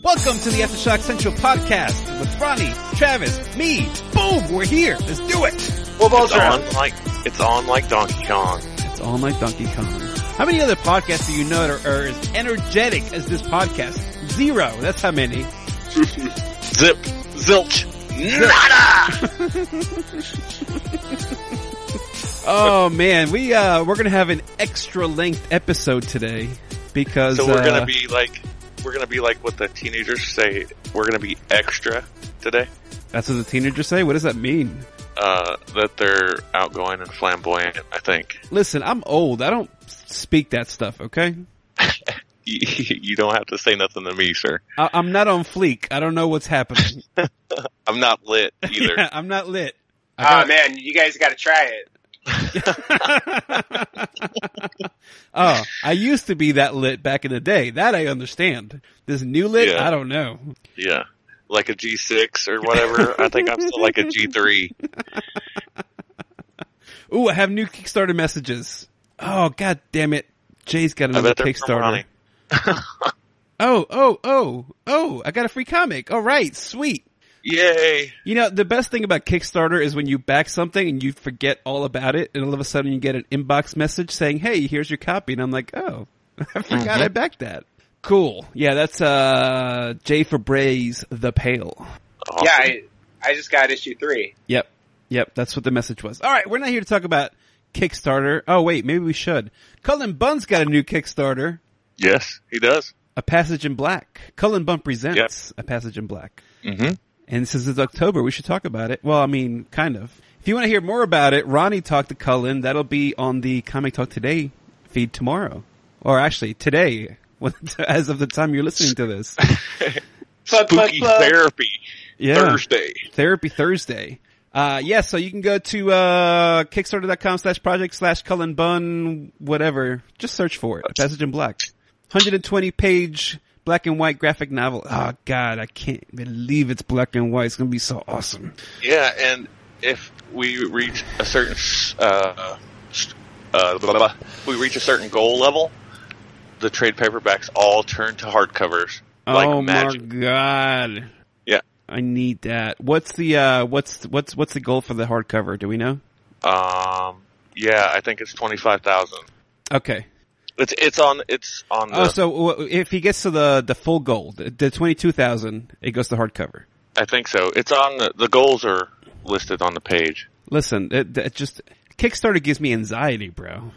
Welcome to the Aftershock Central podcast with Ronnie, Travis, me. Boom, we're here. Let's do it. It's on like Donkey Kong. It's on like Donkey Kong. How many other podcasts do you know that are as energetic as this podcast? Zero. That's how many. Zip. Zilch. Nada! Oh man, we're gonna have an extra length episode today because we're gonna be like what the teenagers say. We're gonna be extra today. That's what the teenagers say? What does that mean? That they're outgoing and flamboyant, I think. Listen, I'm old. I don't speak that stuff, okay? You don't have to say nothing to me, sir. I'm not on fleek. I don't know what's happening. I'm not lit either. Yeah, I'm not lit. Man, you guys gotta try it. Oh, I used to be that lit back in the day. That I understand. This new lit, Yeah. I don't know. Yeah. Like a G6 or whatever. I think I'm still like a G3. Ooh, I have new Kickstarter messages. Oh, god damn it. Jay's got another Kickstarter. Oh, I got a free comic. All right, sweet. Yay. You know, the best thing about Kickstarter is when you back something and you forget all about it, and all of a sudden you get an inbox message saying, hey, here's your copy. And I'm like, oh, I forgot I backed that. Cool. Yeah, that's Jay Fabray's The Pale. Awesome. Yeah, I just got issue 3. Yep, that's what the message was. All right, we're not here to talk about Kickstarter. Oh, wait, maybe we should. Cullen Bunn's got a new Kickstarter. Yes, he does. A Passage in Black. Cullen Bunn presents A Passage in Black. Mm-hmm. And since it's October, we should talk about it. Well, I mean, kind of. If you want to hear more about it, Ronnie talked to Cullen. That'll be on the Comic Talk Today feed tomorrow. Or actually, today, as of the time you're listening to this. Spooky Therapy Thursday. Therapy Thursday. So you can go to kickstarter.com/project/Cullen Bunn, whatever. Just search for it. A Passage in Black. 120-page black and white graphic novel. Oh god, I can't believe it's black and white. It's gonna be so awesome. Yeah, and if we reach a certain goal level, the trade paperbacks all turn to hardcovers. Like magic. My god. Yeah. I need that. What's the what's the goal for the hardcover? Do we know? Yeah, I think it's 25,000. Okay. It's on the... Oh, so if he gets to the full goal, the 22,000, it goes to hardcover. I think so. It's on the goals are listed on the page. Listen, it just Kickstarter gives me anxiety, bro.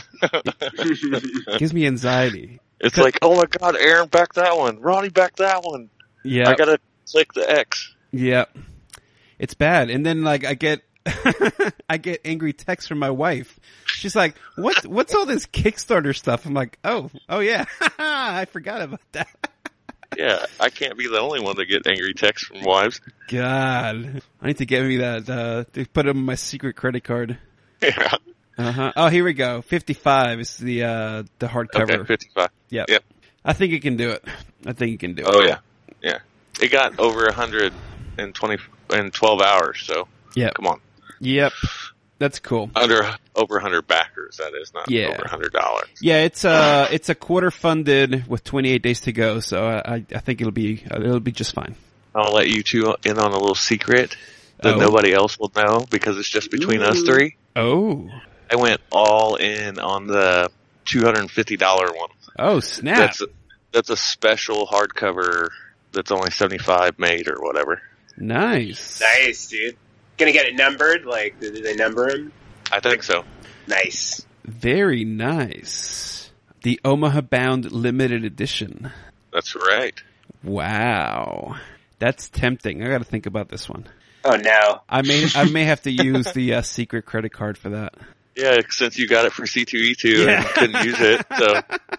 Gives me anxiety. It's like, oh my god, Aaron backed that one. Ronnie backed that one. Yeah. I gotta click the X. Yeah. It's bad. And then like I get angry texts from my wife. She's like, what's all this Kickstarter stuff? I'm like, oh yeah. I forgot about that. Yeah, I can't be the only one to get angry texts from wives. God. I need to get me that, to put it on my secret credit card. Yeah. Uh-huh. Oh, here we go. 55 is the hardcover. Okay, 55. Yep. Yep. I think it can do it. Oh yeah. Yeah. It got over 120 in 12 hours, so. Yeah. Come on. Yep. That's cool. Over 100 backers, that is, not over $100. Yeah, it's a quarter funded with 28 days to go, so I think it'll be just fine. I'll let you two in on a little secret that nobody else will know because it's just between us three. Oh. I went all in on the $250 one. Oh, snap. That's a special hardcover that's only 75 made or whatever. Nice. Nice, dude. Gonna get it numbered? Like, did they number him? I think so. Nice. Very nice. The Omaha Bound limited edition. That's right. Wow. That's tempting. I gotta think about this one. Oh no. I may have to use the secret credit card for that. Yeah, since you got it for C2E2 and couldn't use it, so.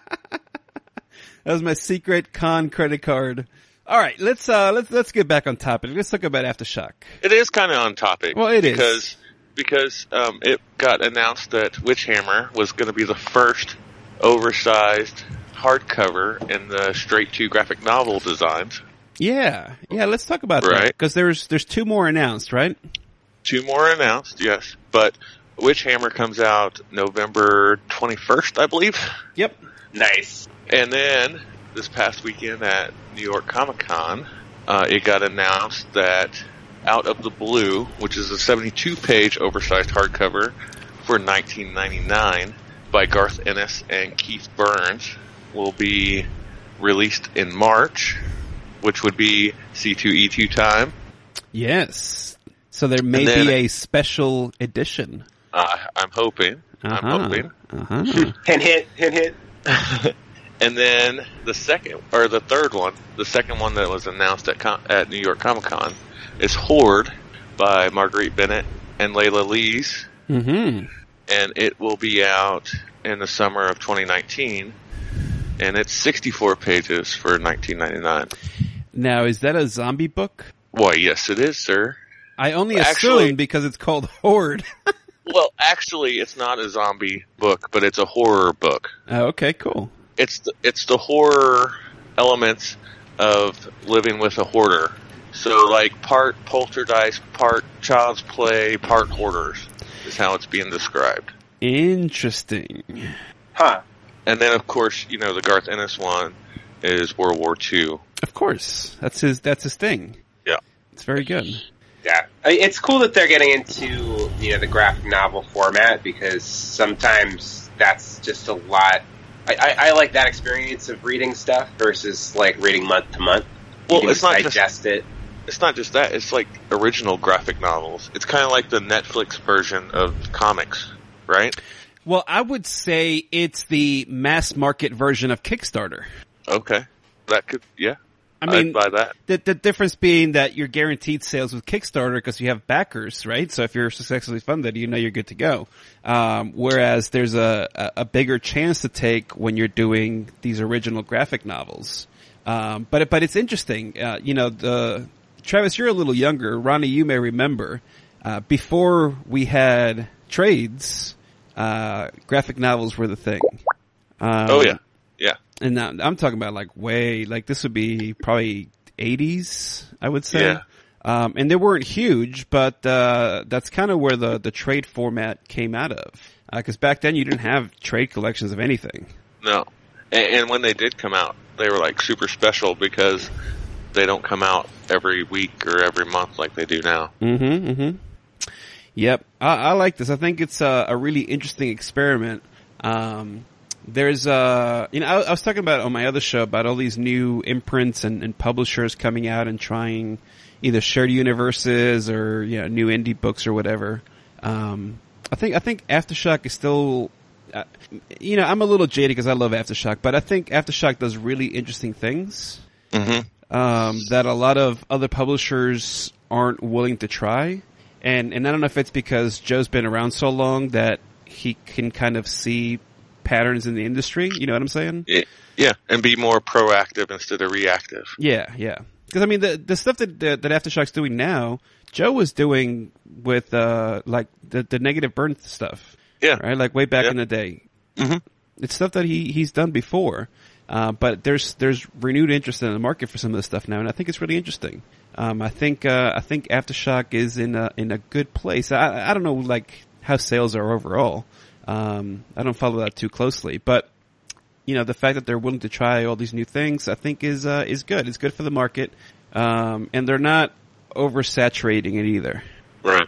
That was my secret con credit card. All right, let's get back on topic. Let's talk about Aftershock. It is kind of on topic. Well, it is. Because it got announced that Witchhammer was going to be the first oversized hardcover in the straight to graphic novel designs. Yeah, let's talk about that. Because there's 2 more announced, right? 2 more announced, yes. But Witchhammer comes out November 21st, I believe. Yep. Nice. And then this past weekend at New York Comic Con, it got announced that Out of the Blue, which is a 72-page oversized hardcover for $19.99 by Garth Ennis and Keith Burns, will be released in March, which would be C2E2 time. Yes. So there may be a special edition. I'm hoping. I'm hoping. Hint, hint, hint, hint. And then the third one that was announced at New York Comic Con is Horde by Marguerite Bennett and Layla Lees. Mm-hmm. And it will be out in the summer of 2019. And it's 64 pages for $19.99. Now, is that a zombie book? Why, yes, it is, sir. I only assume because it's called Horde. Well, actually, it's not a zombie book, but it's a horror book. Oh, okay, cool. It's the horror elements of living with a hoarder. So, like, part poltergeist, part child's play, part hoarders is how it's being described. Interesting. Huh. And then, of course, the Garth Ennis one is World War II. Of course. That's his thing. Yeah. It's very good. Yeah. It's cool that they're getting into, the graphic novel format, because sometimes that's just a lot. I like that experience of reading stuff versus, like, reading month to month. Well, it's not digest it. It's not just that. It's like original graphic novels. It's kind of like the Netflix version of comics, right? Well, I would say it's the mass market version of Kickstarter. Okay. That could, yeah. I mean, I'd buy that. The difference being that you're guaranteed sales with Kickstarter because you have backers, right? So if you're successfully funded, you're good to go. Whereas there's a bigger chance to take when you're doing these original graphic novels. But it's interesting. Travis, you're a little younger. Ronnie, you may remember, before we had trades, graphic novels were the thing. Oh yeah. Yeah. And now I'm talking about this would be probably 80s, I would say. Yeah. And they weren't huge, but that's kind of where the trade format came out of. Because back then you didn't have trade collections of anything. No. And when they did come out, they were like super special because they don't come out every week or every month like they do now. Mm-hmm, mm-hmm. Yep. I like this. I think it's a really interesting experiment. There's I was talking about on my other show about all these new imprints and publishers coming out and trying either shared universes or new indie books or whatever. I think Aftershock is still I'm a little jaded because I love Aftershock, but I think Aftershock does really interesting things that a lot of other publishers aren't willing to try. And I don't know if it's because Joe's been around so long that he can kind of see patterns in the industry. You know what I'm saying? Yeah, and be more proactive instead of reactive. Yeah. Because I mean, the stuff that Aftershock's doing now, Joe was doing with like the negative burn stuff. Yeah, right. Like way back in the day. Mm-hmm. It's stuff that he's done before, but there's renewed interest in the market for some of this stuff now, and I think it's really interesting. I think Aftershock is in a good place. I don't know like how sales are overall. I don't follow that too closely, but the fact that they're willing to try all these new things, I think is good. It's good for the market, and they're not oversaturating it either. Right.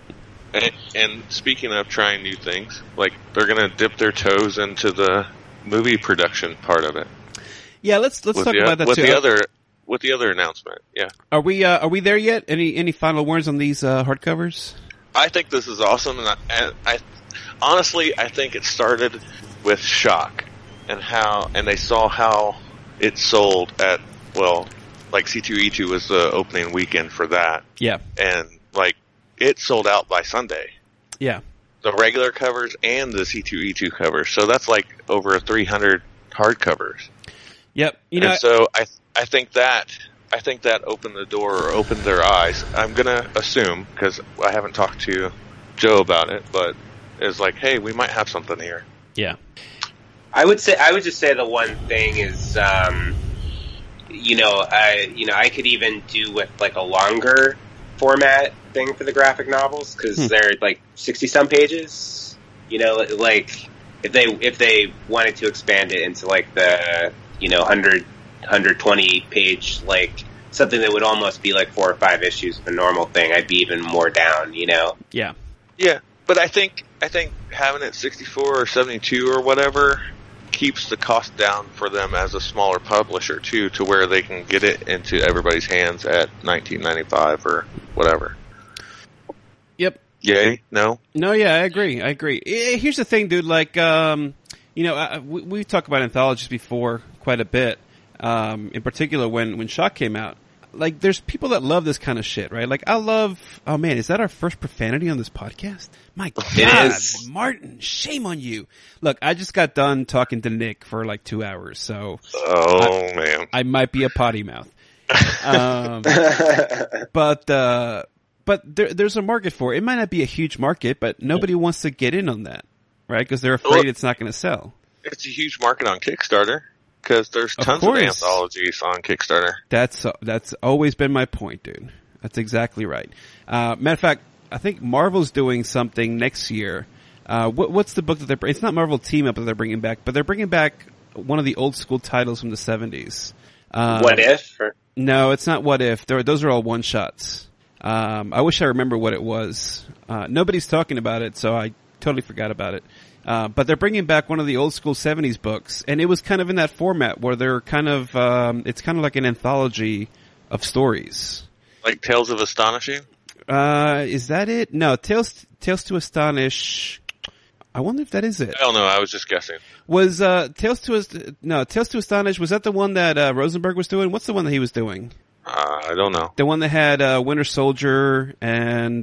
And speaking of trying new things, like they're going to dip their toes into the movie production part of it. Yeah, let's talk about that too. With the other announcement, yeah. Are we there yet? Any final words on these hardcovers? I think this is awesome, and I honestly I think it started with Shock and they saw how it sold at like C2E2 was the opening weekend for that. Yeah, and like it sold out by Sunday. Yeah, the regular covers and the C2E2 covers, so that's like over 300 hardcovers. Yep, and so I think that opened the door or opened their eyes. I'm gonna assume because I haven't talked to Joe about it, but it's like, hey, we might have something here. Yeah, I would just say the one thing is, I could even do with like a longer format thing for the graphic novels because they're like 60-some pages. Like if they wanted to expand it into like the 100 120 page, like something that would almost be like 4 or 5 issues of a normal thing, I'd be even more down, you know? Yeah. Yeah, but I think having it 64 or 72 or whatever keeps the cost down for them as a smaller publisher too, to where they can get it into everybody's hands at $19.95 or whatever. Yep. Yay? No? No, yeah, I agree. Here's the thing, dude. Like, we talked about anthologies before quite a bit. In particular, when Shock came out, like, there's people that love this kind of shit, right? Like, I love. Oh man, is that our first profanity on this podcast? My God, it is. Martin, shame on you. Look, I just got done talking to Nick for like 2 hours, so Man, I might be a potty mouth. But there's a market for it. It might not be a huge market, but nobody wants to get in on that, right? Because they're afraid it's not going to sell. it's a huge market on Kickstarter because there's tons of anthologies on Kickstarter. That's always been my point, dude. That's exactly right. Matter of fact, I think Marvel's doing something next year. What's the book that they're? It's not Marvel Team Up that they're bringing back, but they're bringing back one of the old school titles from the 70s. What If? No, it's not What If. Those are all one shots. I wish I remember what it was. Nobody's talking about it, so I totally forgot about it. But they're bringing back one of the old school 70s books, and it was kind of in that format where they're kind of, it's kind of like an anthology of stories. Like Tales of Astonishing? Is that it? No, Tales to Astonish. I wonder if that is it. I don't know. I was just guessing. Was, Tales to Astonish, was that the one that, Rosenberg was doing? What's the one that he was doing? I don't know. The one that had, Winter Soldier and,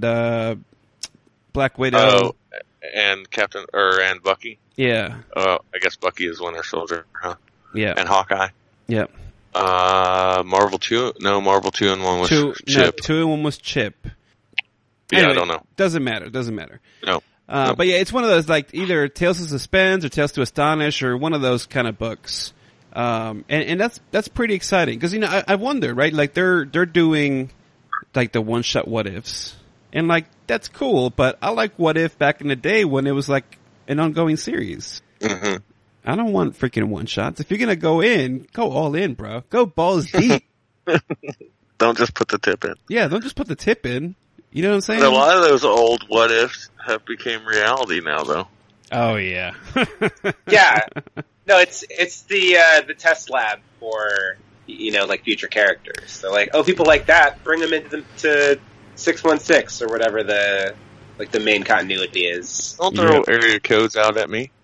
Black Widow. Oh, and and Bucky? Yeah. I guess Bucky is Winter Soldier, huh? Yeah. And Hawkeye? Yep. Marvel 2? No, Marvel 2 and 1 was Chip. No, 2 and 1 was Chip. Yeah, Anyway, I don't know. Doesn't matter. No. But yeah, it's one of those, like, either Tales to Suspense or Tales to Astonish or one of those kind of books. And that's pretty exciting. Cause, I wonder, right? Like, they're doing, like, the one-shot What Ifs. And, like, that's cool, but I like What If back in the day when it was, like, an ongoing series. Mm-hmm. I don't want freaking one-shots. If you're gonna go all in, bro. Go balls deep. Don't just put the tip in. Yeah, don't just put the tip in. You know what I'm saying? A lot of those old What Ifs have become reality now, though. Oh, yeah. Yeah. No, it's the test lab for, like future characters. So like, people like that, bring them into 616 or whatever the main continuity is. Don't throw area codes out at me.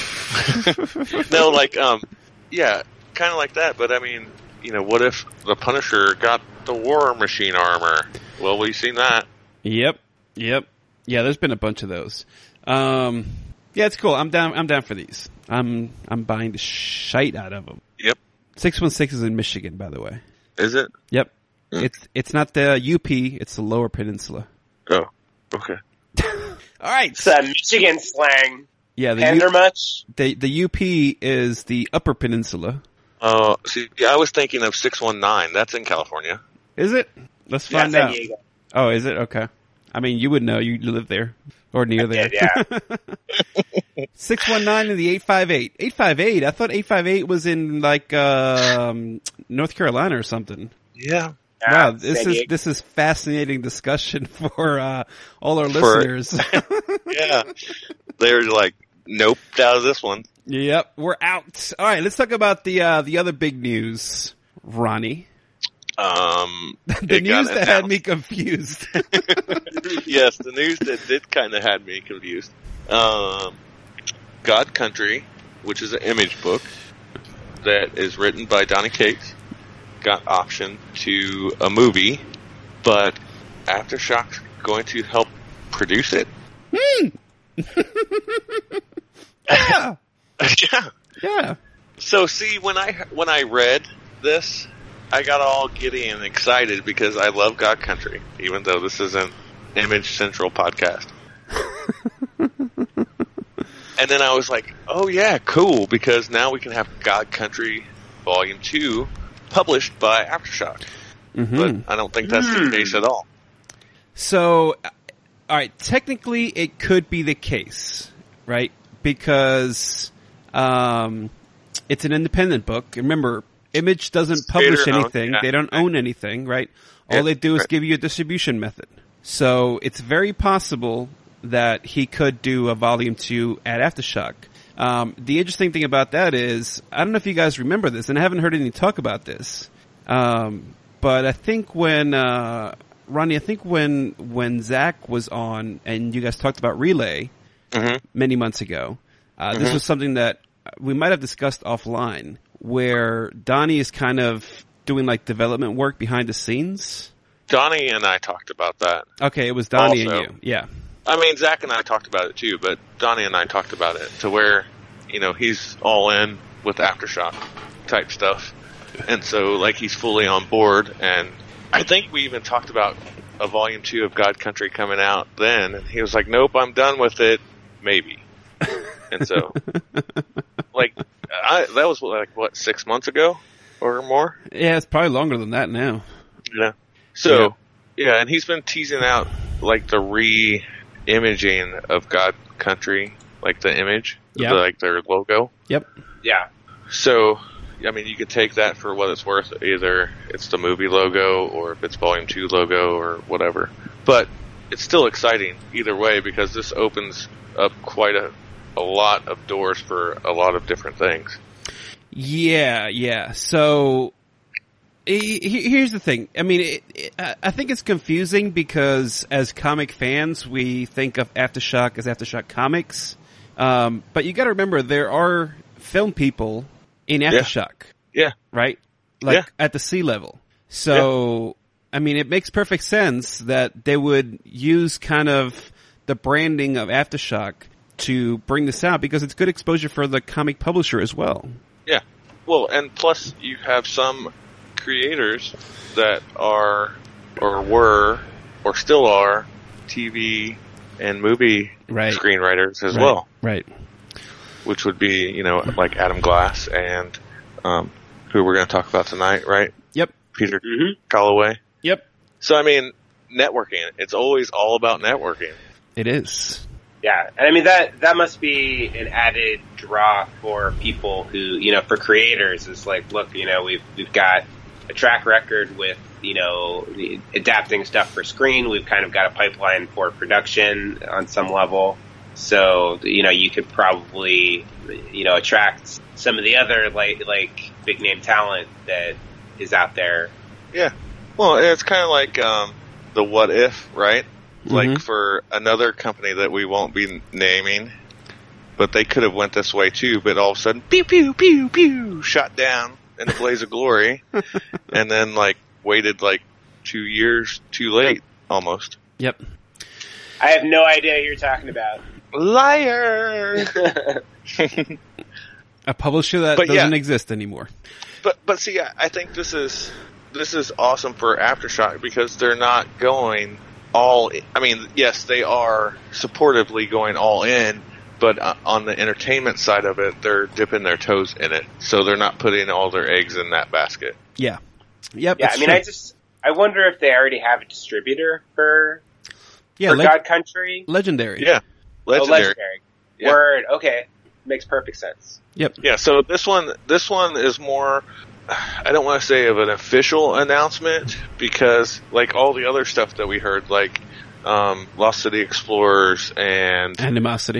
No, like, yeah, kind of like that. But I mean, what if the Punisher got the War Machine armor? Well, we've seen that. Yep. Yeah, there's been a bunch of those. Yeah, it's cool. I'm down for these. I'm buying the shite out of them. Yep. 616 is in Michigan, by the way. Is it? Yep. It's not the UP, it's the Lower Peninsula. Oh, okay. All right. It's Michigan slang. Yeah, much? The UP is the Upper Peninsula. See, I was thinking of 619. That's in California. Is it? Let's find San out. Diego. Oh, is it? Okay. I mean, you would know. You live there. Or near there. Yeah. 619 and the 858. 858? I thought 858 was in, like, North Carolina or something. Yeah. Wow, this is fascinating discussion for all our listeners. Yeah. They're like, nope, out of this one. Yep, we're out. All right, let's talk about the other big news, Ronnie. The news that had me confused. Yes, the news that did kind of had me confused. God Country, which is an Image book that is written by Donny Cates, got optioned to a movie, but Aftershock's going to help produce it. Yeah. Yeah. Yeah. So see, when I read this, I got all giddy and excited because I love God Country, even though this is an Image Central podcast. And then I was like, oh yeah, cool, because now we can have God Country Volume 2 published by Aftershock. Mm-hmm. But I don't think that's the case at all. So, all right, technically it could be the case, right? Because it's an independent book. Remember, Image doesn't publish Creator-owned, anything. yeah. They don't own anything, right? All Yeah, they do is right. give you a distribution method. So it's very possible that he could do a volume 2 at Aftershock. The interesting thing about that is, I don't know if you guys remember this, and I haven't heard any talk about this. But I think when, Ronnie, when Zach was on and you guys talked about Relay many months ago, this was something that we might have discussed offline, where Donnie is kind of doing like development work behind the scenes. Donnie and I talked about that. Okay, it was Donnie Also. and you. Yeah. I mean, Zach and I talked about it too, but Donnie and I talked about it to where, he's all in with Aftershock type stuff. And so, like, he's fully on board. And I think we even talked about a volume 2 of God Country coming out then. And he was like, nope, I'm done with it. Maybe. And so, that was what, 6 months ago or more? Yeah, it's probably longer than that now. Yeah. So, yeah, and he's been teasing out, like, the re-imaging of God Country, like the image, like their logo. Yep. Yeah. So, I mean, you could take that for what it's worth. Either it's the movie logo or if it's Volume 2 logo or whatever. But it's still exciting either way because this opens up quite a lot of doors for a lot of different things. Yeah. So, here's the thing. I mean, I think it's confusing because as comic fans, we think of Aftershock as Aftershock Comics. But you gotta remember, there are film people in Aftershock. Yeah. Right? Like, at the sea level. So, I mean, it makes perfect sense that they would use kind of the branding of Aftershock to bring this out because it's good exposure for the comic publisher as well. Yeah. Well, and plus you have some creators that are, or were, or still are, TV and movie screenwriters as well. Right. Which would be, like Adam Glass and who we're going to talk about tonight, right? Yep. Peter Calloway. Yep. So, I mean, networking. It's always all about networking. It is. Yeah, and I mean that must be an added draw for people who, for creators, is like, look, we've got a track record with, adapting stuff for screen. We've kind of got a pipeline for production on some level. So, you could probably, attract some of the other like big name talent that is out there. Yeah. Well, it's kind of like the What If, right? Like for another company that we won't be naming, but they could have went this way too, but all of a sudden, pew, pew, pew, pew, shot down in a blaze of glory, and then waited 2 years too late, almost. Yep. I have no idea what you're talking about. Liar! A publisher that doesn't exist anymore. But see, I think this is awesome for Aftershock because they're not going all. I mean, yes, they are supportively going all in, but on the entertainment side of it, they're dipping their toes in it, so they're not putting all their eggs in that basket. Yeah. Yep. Yeah, I mean, I wonder if they already have a distributor for God Country. Legendary. Yeah, Legendary. Oh, Legendary. Yeah. Word. Okay, makes perfect sense. Yep. Yeah. So this one is more. I don't want to say of an official announcement because, like all the other stuff that we heard, like Lost City Explorers and Animosity,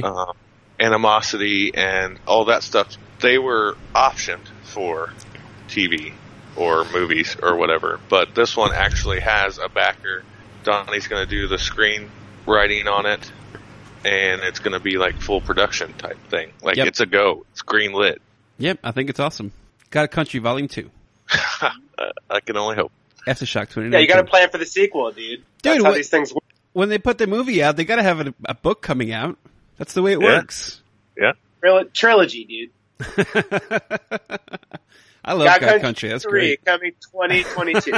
and all that stuff, they were optioned for TV or movies or whatever. But this one actually has a backer. Donnie's going to do the screenwriting on it, and it's going to be like full production type thing. Like it's a go. It's green lit. Yep, I think it's awesome. God Country Volume 2. I can only hope. Aftershock 2019. Yeah, you got to plan for the sequel, dude. That's how these things work. When they put the movie out, they got to have a book coming out. That's the way it works. Yeah. Trilogy, dude. I love God Country. That's great. Coming 2022.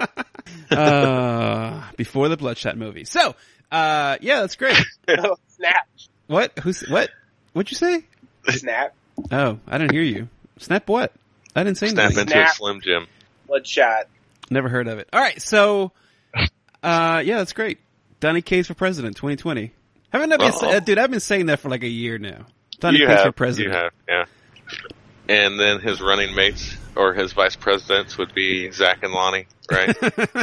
Before the Bloodshot movie. So, yeah, that's great. Oh, snap. What? What'd you say? Snap. Oh, I didn't hear you. Snap what? I didn't say Snap anything. into a Slim Jim. Bloodshot. Never heard of it. All right, so, yeah, that's great. Donny Cates for president, 2020. Haven't I been, dude? I've been saying that for like a year now. Donny Cates for president. You have, yeah. And then his running mates or his vice presidents would be Zach and Lonnie, right?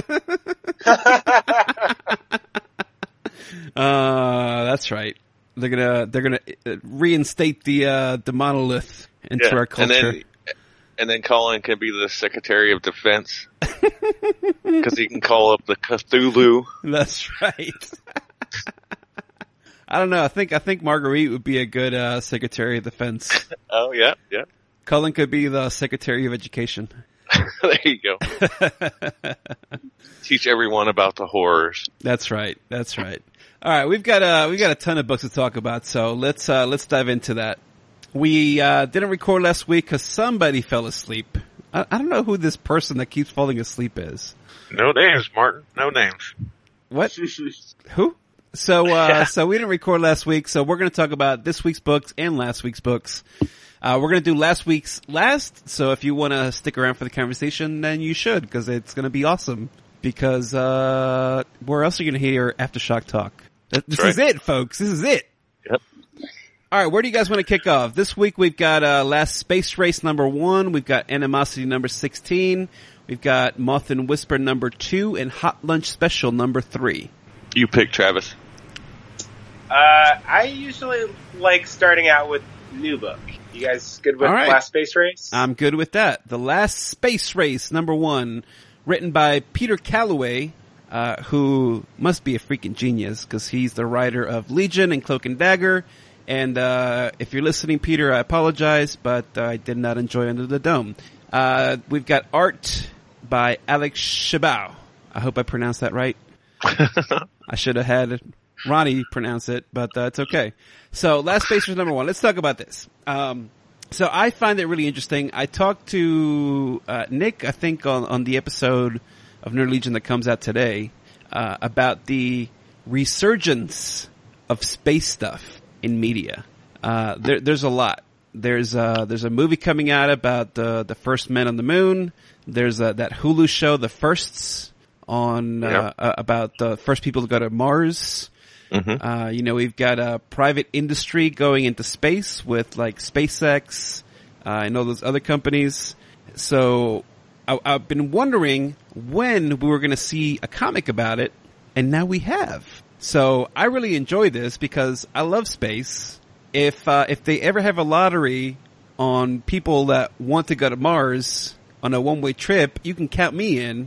That's right. They're gonna reinstate the monolith into our culture. And then Colin can be the Secretary of Defense because he can call up the Cthulhu. That's right. I don't know. I think Marguerite would be a good Secretary of Defense. Oh yeah. Cullen could be the Secretary of Education. There you go. Teach everyone about the horrors. That's right. All right, we've got a ton of books to talk about, so let's dive into that. We didn't record last week because somebody fell asleep. I don't know who this person that keeps falling asleep is. No names, Martin. No names. What? Who? So we didn't record last week, so we're going to talk about this week's books and last week's books. We're going to do last week's last, so if you want to stick around for the conversation, then you should, because it's going to be awesome. Because where else are you going to hear Aftershock talk? This is it, folks. This is it. Yep. All right, where do you guys want to kick off? This week we've got Last Space Race number 1. We've got Animosity number 16. We've got Moth and Whisper number 2 and Hot Lunch Special number 3. You pick, Travis. I usually like starting out with new book. You guys good with Last Space Race? I'm good with that. The Last Space Race number 1, written by Peter Calloway, who must be a freaking genius because he's the writer of Legion and Cloak and Dagger. And if you're listening, Peter, I apologize, but I did not enjoy Under the Dome. We've got art by Alex Shabao. I hope I pronounced that right. I should have had Ronnie pronounce it, but it's okay. So, Last Space Race number 1. Let's talk about this. So I find it really interesting. I talked to Nick, I think, on the episode of Nerd Legion that comes out today, about the resurgence of space stuff in media. There's a lot. There's a movie coming out about the first men on the moon. There's that Hulu show, The Firsts, on about the first people to go to Mars. Mm-hmm. We've got a private industry going into space with like SpaceX, and all those other companies. So I've been wondering when we were going to see a comic about it, and now we have. So I really enjoy this because I love space. If they ever have a lottery on people that want to go to Mars on a one-way trip, you can count me in.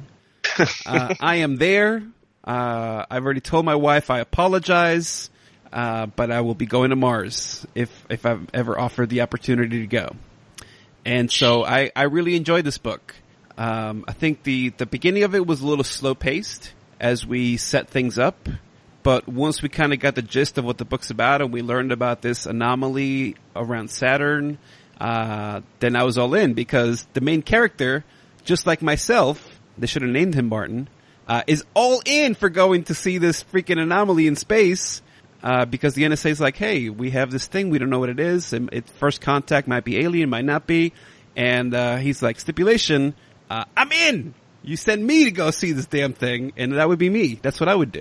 I am there. I've already told my wife I apologize, but I will be going to Mars if I'm ever offered the opportunity to go. And so I really enjoyed this book. I think the beginning of it was a little slow-paced as we set things up, but once we kind of got the gist of what the book's about and we learned about this anomaly around Saturn, then I was all in because the main character, just like myself, they should have named him Martin, is all in for going to see this freaking anomaly in space, because the NSA is like, hey, we have this thing, we don't know what it is, and first contact might be alien, might not be, and he's like, stipulation, I'm in! You send me to go see this damn thing, and that would be me. That's what I would do.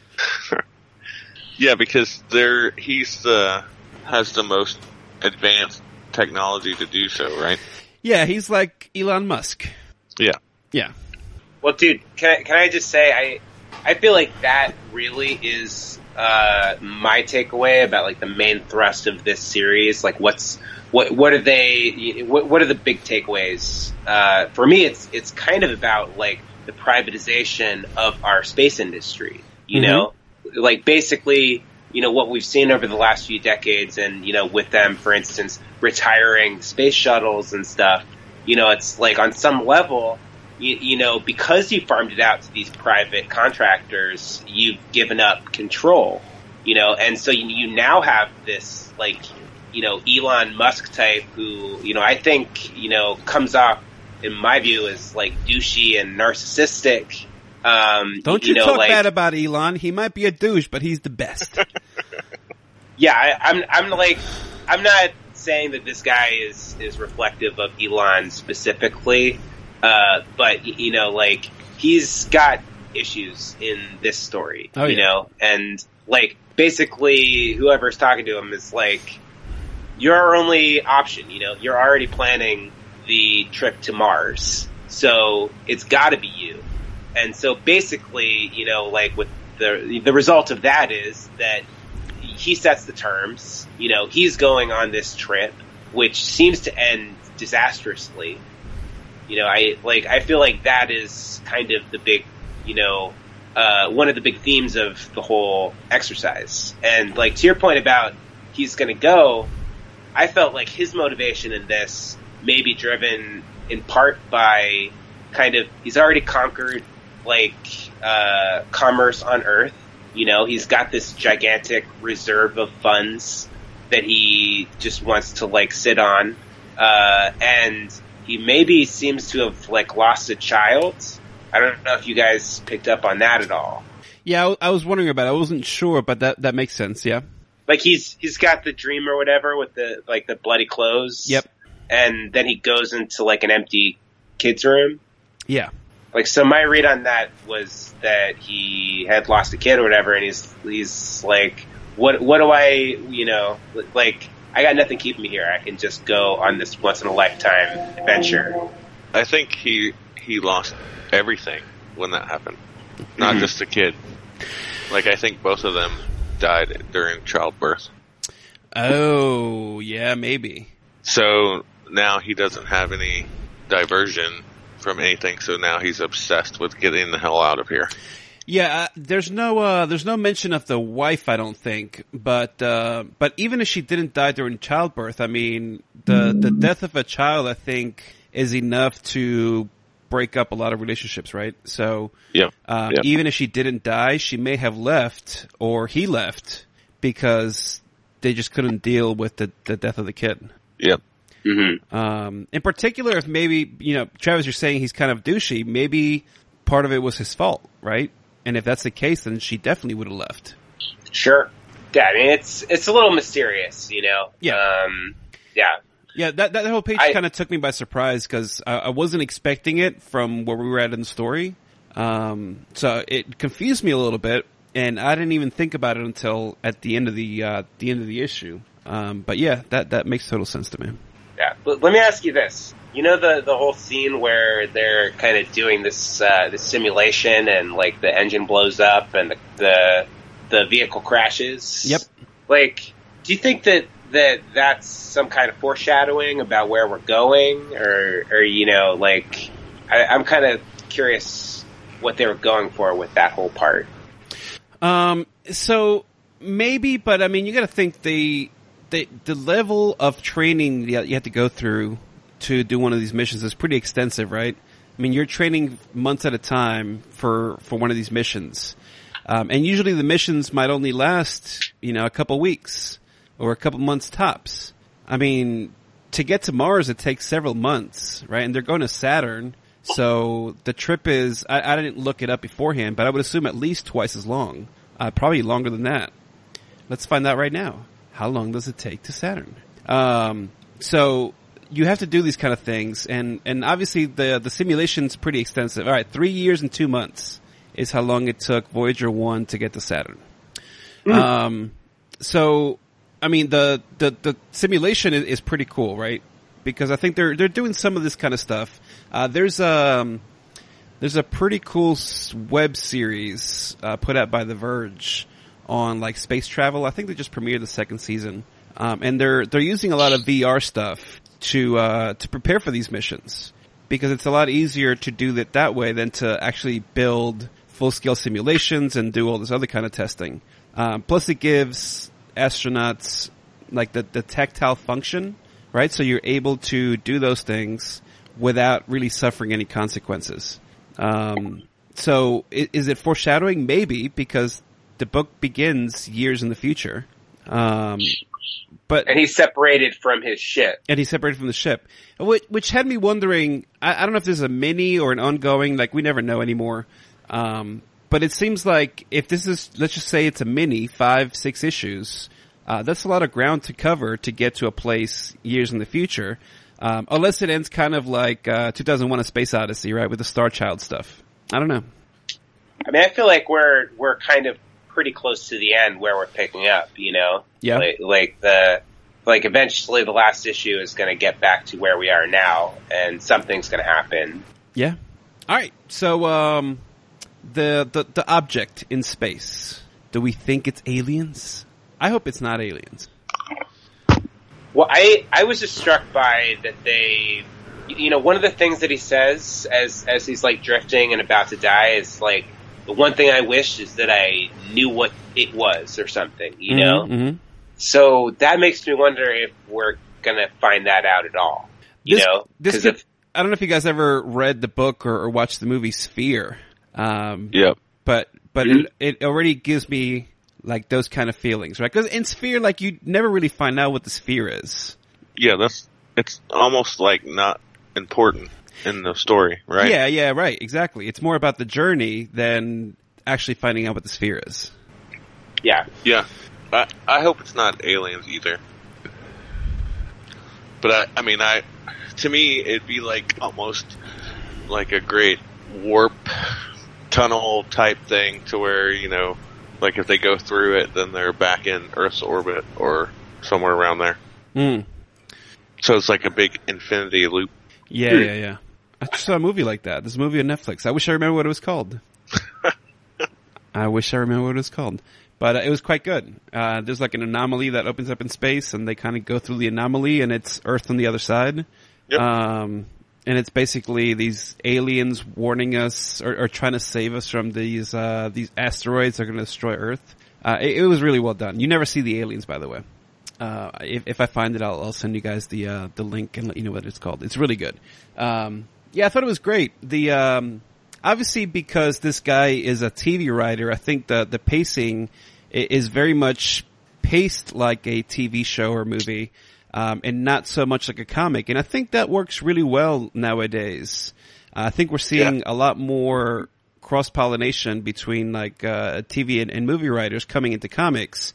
Yeah, because he's has the most advanced technology to do so, right? Yeah, he's like Elon Musk. Yeah. Yeah. Well, dude, can I just say I feel like that really is my takeaway about like the main thrust of this series. Like, what are they? What are the big takeaways? For me, it's kind of about like the privatization of our space industry. You know, like basically, what we've seen over the last few decades, and with them, for instance, retiring space shuttles and stuff. It's like on some level. Because you farmed it out to these private contractors, you've given up control, and so you now have this, like, Elon Musk type who, I think, comes off, in my view, as, like, douchey and narcissistic. Don't you talk bad about Elon. He might be a douche, but he's the best. Yeah, I'm not saying that this guy is reflective of Elon specifically. But, like, he's got issues in this story, and, like, basically whoever's talking to him is like, you're our only option, you're already planning, the trip to Mars. So it's got to be you. And so basically, you know, like with the result of that is that he sets the terms. You know, he's going on this trip, which seems to end disastrously. You know, I feel like that is kind of the big, you know, one of the big themes of the whole exercise. And like to your point about he's going to go, I felt like his motivation in this may be driven in part by kind of, he's already conquered like commerce on Earth. You know, he's got this gigantic reserve of funds that he just wants to like sit on. And he maybe seems to have like lost a child. I don't know if you guys picked up on that at all. Yeah, I was wondering about it. I wasn't sure, but that makes sense, yeah. Like he's got the dream or whatever with the like the bloody clothes. Yep. And then he goes into like an empty kid's room. Yeah. Like, so my read on that was that he had lost a kid or whatever, and he's like, what do I, you know, like, I got nothing keeping me here. I can just go on this once in a lifetime adventure. I think he lost everything when that happened. Not just the kid. Like, I think both of them died during childbirth. Oh, yeah, maybe. So now he doesn't have any diversion from anything, so now he's obsessed with getting the hell out of here. Yeah, there's no mention of the wife, I don't think. But even if she didn't die during childbirth, I mean, the death of a child, I think, is enough to break up a lot of relationships, right? So, even if she didn't die, she may have left, or he left, because they just couldn't deal with the death of the kid. Yep. Mm-hmm. In particular, if maybe, you know, Travis, you're saying he's kind of douchey, maybe part of it was his fault, right? And if that's the case, then she definitely would have left. Sure. Yeah, I mean, it's a little mysterious, you know? Yeah. Yeah. Yeah, that whole page kind of took me by surprise because I wasn't expecting it from where we were at in the story. So it confused me a little bit, and I didn't even think about it until at the end of the issue. But yeah, that makes total sense to me. Yeah, but let me ask you this. You know the whole scene where they're kind of doing this simulation and like the engine blows up and the vehicle crashes? Yep. Like, do you think that's some kind of foreshadowing about where we're going, or you know, like I'm kind of curious what they were going for with that whole part. So maybe, but I mean, you got to think the level of training you have to go through to do one of these missions is pretty extensive, right? I mean, you're training months at a time for one of these missions. And usually the missions might only last, you know, a couple weeks or a couple months tops. I mean, to get to Mars, it takes several months, right? And they're going to Saturn. So the trip is, I didn't look it up beforehand, but I would assume at least twice as long. Probably longer than that. Let's find out right now. How long does it take to Saturn? So you have to do these kind of things, and obviously the simulation's pretty extensive. All right, 3 years and 2 months is how long it took Voyager 1 to get to Saturn. So, I mean, the simulation is pretty cool, right? Because I think they're doing some of this kind of stuff. There's a pretty cool web series put out by The Verge on like space travel. I think they just premiered the second season, and they're using a lot of VR stuff to prepare for these missions, because it's a lot easier to do that way than to actually build full scale simulations and do all this other kind of testing. Plus, it gives astronauts like the tactile function, right? So you're able to do those things without really suffering any consequences. So is it foreshadowing? Maybe, because the book begins years in the future. And he's separated from his ship. And he's separated from the ship. Which had me wondering, I don't know if there's a mini or an ongoing, like we never know anymore. But it seems like if this is, let's just say it's a mini, 5-6 issues, that's a lot of ground to cover to get to a place years in the future. Unless it ends kind of like 2001: A Space Odyssey, right, with the Star Child stuff. I don't know. I mean, I feel like we're kind of pretty close to the end where we're picking up, you know? Yeah. Like the like eventually the last issue is going to get back to where we are now, and something's going to happen. Yeah. All right. So, the object in space. Do we think it's aliens? I hope it's not aliens. Well, I was just struck by that they, one of the things that he says as he's like drifting and about to die is like, the one thing I wish is that I knew what it was or something, you know? Mm-hmm. So that makes me wonder if we're going to find that out at all, you know? I don't know if you guys ever read the book or watched the movie Sphere. Yep. But Mm-hmm. it already gives me like those kind of feelings, right? Because in Sphere, like you never really find out what the sphere is. Yeah, it's almost like not important in the story, right? Yeah, right, exactly. It's more about the journey than actually finding out what the sphere is. Yeah. Yeah. I hope it's not aliens either. But to me, it'd be like almost like a great warp tunnel type thing to where, like if they go through it, then they're back in Earth's orbit or somewhere around there. Mm. So it's like a big infinity loop. Yeah. I just saw a movie like that. This movie on Netflix. I wish I remember what it was called. But it was quite good. There's like an anomaly that opens up in space, and they kind of go through the anomaly, and it's Earth on the other side. Yep. And it's basically these aliens warning us or trying to save us from these asteroids that are going to destroy Earth. It was really well done. You never see the aliens, by the way. If I find it, I'll send you guys the link and let you know what it's called. It's really good. I thought it was great. Obviously because this guy is a TV writer, I think the pacing is very much paced like a TV show or movie. And not so much like a comic. And I think that works really well nowadays. I think we're seeing a lot more cross-pollination between like TV and movie writers coming into comics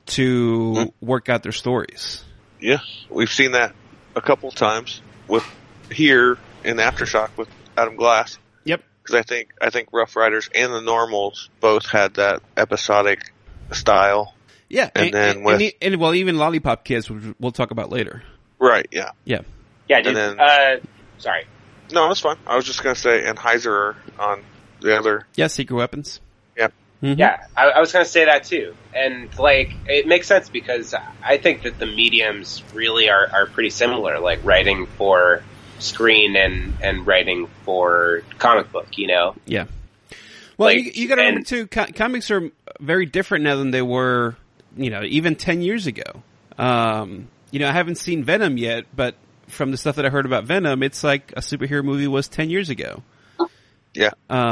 to work out their stories. Yeah, we've seen that a couple times with here in Aftershock with Adam Glass. Yep. Because I think Rough Riders and the Normals both had that episodic style. Yeah, and even Lollipop Kids, which we'll talk about later. Right, yeah. Yeah. Yeah, dude, sorry. No, that's fine. I was just going to say, and Heiser on the other. Yeah, Secret Weapons. Yep. Mm-hmm. Yeah, I was going to say that too. And, like, it makes sense because I think that the mediums really are pretty similar, like writing for screen and writing for comic book, Yeah. Well, like, you got to remember too, comics are very different now than they were, even 10 years ago. I haven't seen Venom yet, but from the stuff that I heard about Venom, it's like a superhero movie was 10 years ago. Yeah.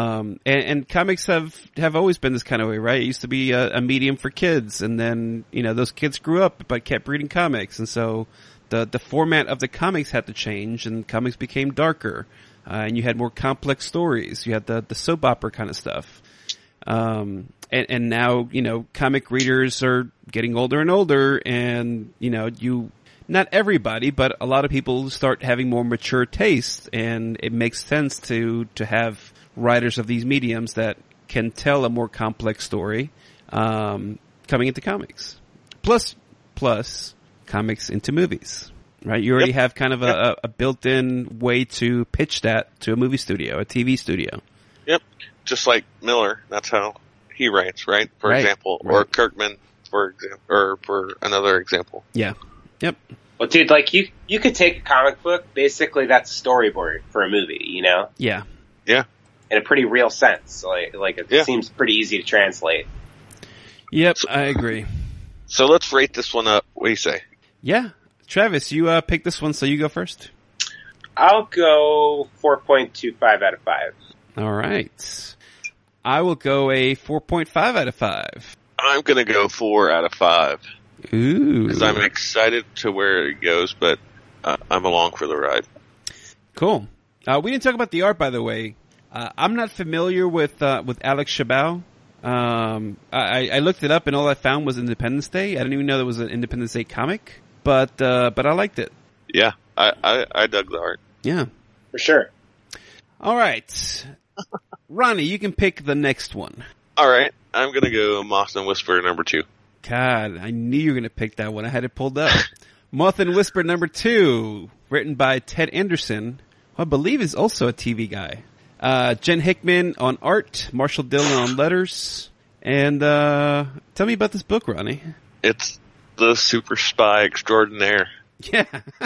And comics have always been this kind of way, right? It used to be a medium for kids, and then, those kids grew up but kept reading comics, and so the format of the comics had to change, and comics became darker. And you had more complex stories. You had the soap opera kind of stuff. And now, comic readers are getting older and older, and, not everybody, but a lot of people start having more mature tastes, and it makes sense to have writers of these mediums that can tell a more complex story, coming into comics. Plus, comics into movies. Right, you already have kind of a built-in way to pitch that to a movie studio, a TV studio. Yep, just like Miller, that's how he writes, right? For example, or Kirkman, for example, or for another example. Yeah. Yep. Well, dude, like you could take a comic book, basically that's a storyboard for a movie, Yeah. Yeah. In a pretty real sense, like it seems pretty easy to translate. Yep, I agree. So let's rate this one up. What do you say? Yeah. Travis, you pick this one, so you go first. I'll go 4.25 out of 5. All right. I will go a 4.5 out of 5. I'm going to go 4 out of 5. Ooh. Because I'm excited to where it goes, but I'm along for the ride. Cool. We didn't talk about the art, by the way. I'm not familiar with Alex Shabao. I looked it up, and all I found was Independence Day. I didn't even know there was an Independence Day comic. But I liked it. Yeah, I dug the art. Yeah. For sure. All right. Ronnie, you can pick the next one. All right. I'm going to go Moth and Whisper number 2. God, I knew you were going to pick that one. I had it pulled up. Moth and Whisper #2, written by Ted Anderson, who I believe is also a TV guy. Jen Hickman on art, Marshall Dillon on letters. And tell me about this book, Ronnie. It's the Super Spy Extraordinaire. Yeah.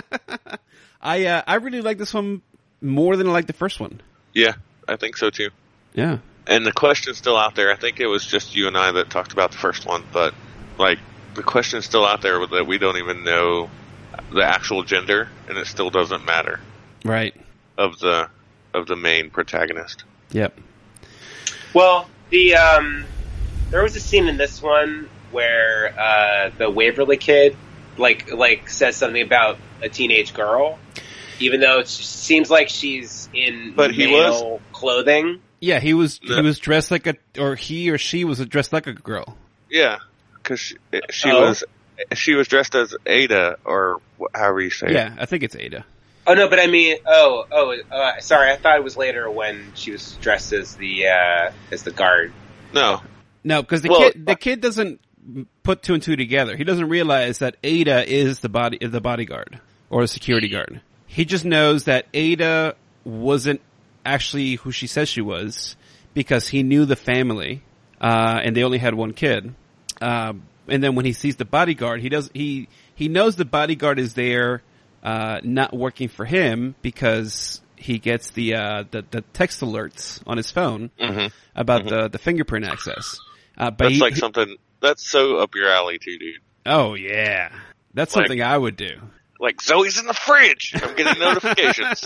I really like this one more than I like the first one. Yeah, I think so too. Yeah. And the question's still out there. I think it was just you and I that talked about the first one, but like the question's still out there that we don't even know the actual gender, and it still doesn't matter. Right. Of the main protagonist. Yep. Well, there was a scene in this one where the Waverly kid like says something about a teenage girl, even though it seems like she's in male clothing. Yeah, he was dressed like he or she was dressed like a girl. Yeah, because she was dressed as Ada, or however you say it. Yeah, I think it's Ada. Oh no, but I mean, sorry, I thought it was later when she was dressed as the guard. No, because the kid doesn't put two and two together. He doesn't realize that Ada is the bodyguard or a security guard. He just knows that Ada wasn't actually who she says she was because he knew the family, and they only had one kid. And then when he sees the bodyguard, he knows the bodyguard is there, not working for him because he gets the text alerts on his phone about the fingerprint access. But that's something that's so up your alley too, dude. Oh yeah, that's something I would do. Like, Zoe's in the fridge. I'm getting notifications.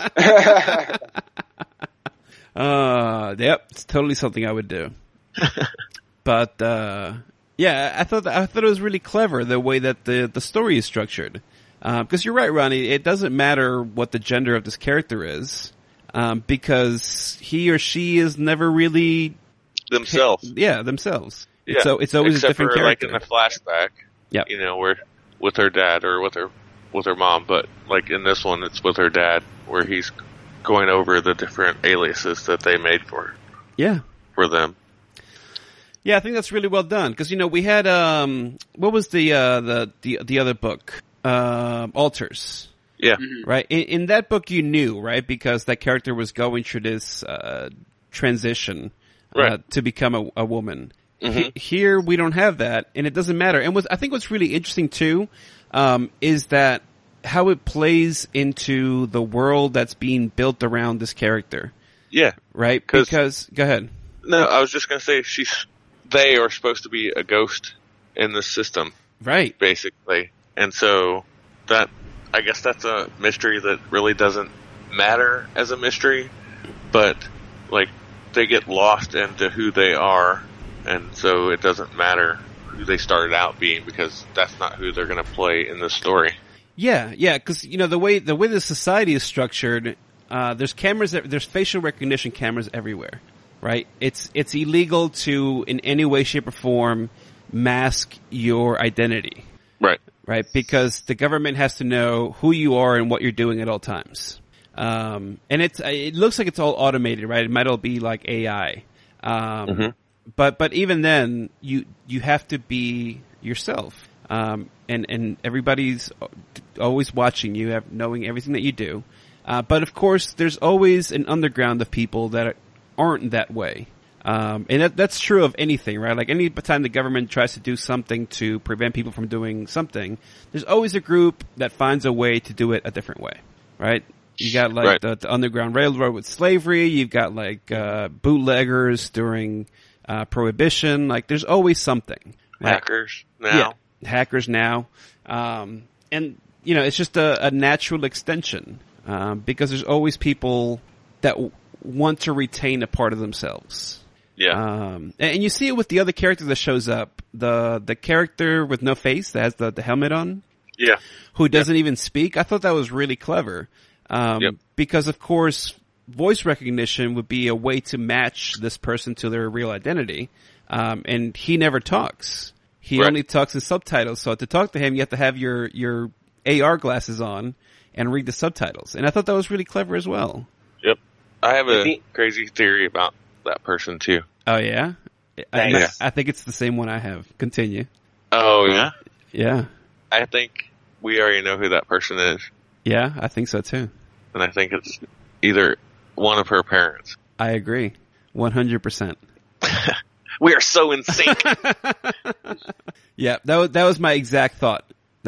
Yep, it's totally something I would do. But yeah, I thought it was really clever the way that the story is structured. Because you're right, Ronnie. It doesn't matter what the gender of this character is, because he or she is never really themselves. Themselves. Yeah. So it's always except a different for, character. like in the flashback. Yeah. You know, where with her dad or with her mom, but like in this one, it's with her dad, where he's going over the different aliases that they made for them. Yeah, I think that's really well done because we had what was the other book, Alters. Yeah. Right. In that book, you knew, right, because that character was going through this transition to become a woman. Here we don't have that, and it doesn't matter. And I think what's really interesting too is that how it plays into the world that's being built around this character. Yeah. Right? Because go ahead. No, I was just going to say they are supposed to be a ghost in the system. Right. Basically. And so I guess that's a mystery that really doesn't matter as a mystery, but like they get lost into who they are, and so it doesn't matter who they started out being because that's not who they're going to play in the story. Yeah, because the way the society is structured, there's facial recognition cameras everywhere, right? It's illegal to in any way, shape, or form mask your identity, right? Because the government has to know who you are and what you're doing at all times. And it looks like it's all automated, right? It might all be like AI, but even then, you have to be yourself. And everybody's always watching you, knowing everything that you do. But of course, there's always an underground of people that aren't that way. And that's true of anything, right? Like any time the government tries to do something to prevent people from doing something, there's always a group that finds a way to do it a different way, right? You got like the Underground Railroad with slavery. You've got like bootleggers during Prohibition. Like there's always something. Hackers now. Yeah. Hackers now. And, it's just a natural extension, because there's always people that want to retain a part of themselves. Yeah. And you see it with the other character that shows up. The character with no face that has the helmet on. Yeah. Who doesn't even speak. I thought that was really clever. Because of course, voice recognition would be a way to match this person to their real identity. And he never talks. He only talks in subtitles. So to talk to him, you have to have your AR glasses on and read the subtitles. And I thought that was really clever as well. Yep. I have a crazy theory about that person too. Oh yeah? I think it's the same one I have. Continue. Oh yeah? Yeah. I think we already know who that person is. Yeah, I think so too. And I think it's either one of her parents. I agree. 100%. We are so in sync. Yeah, that was my exact thought.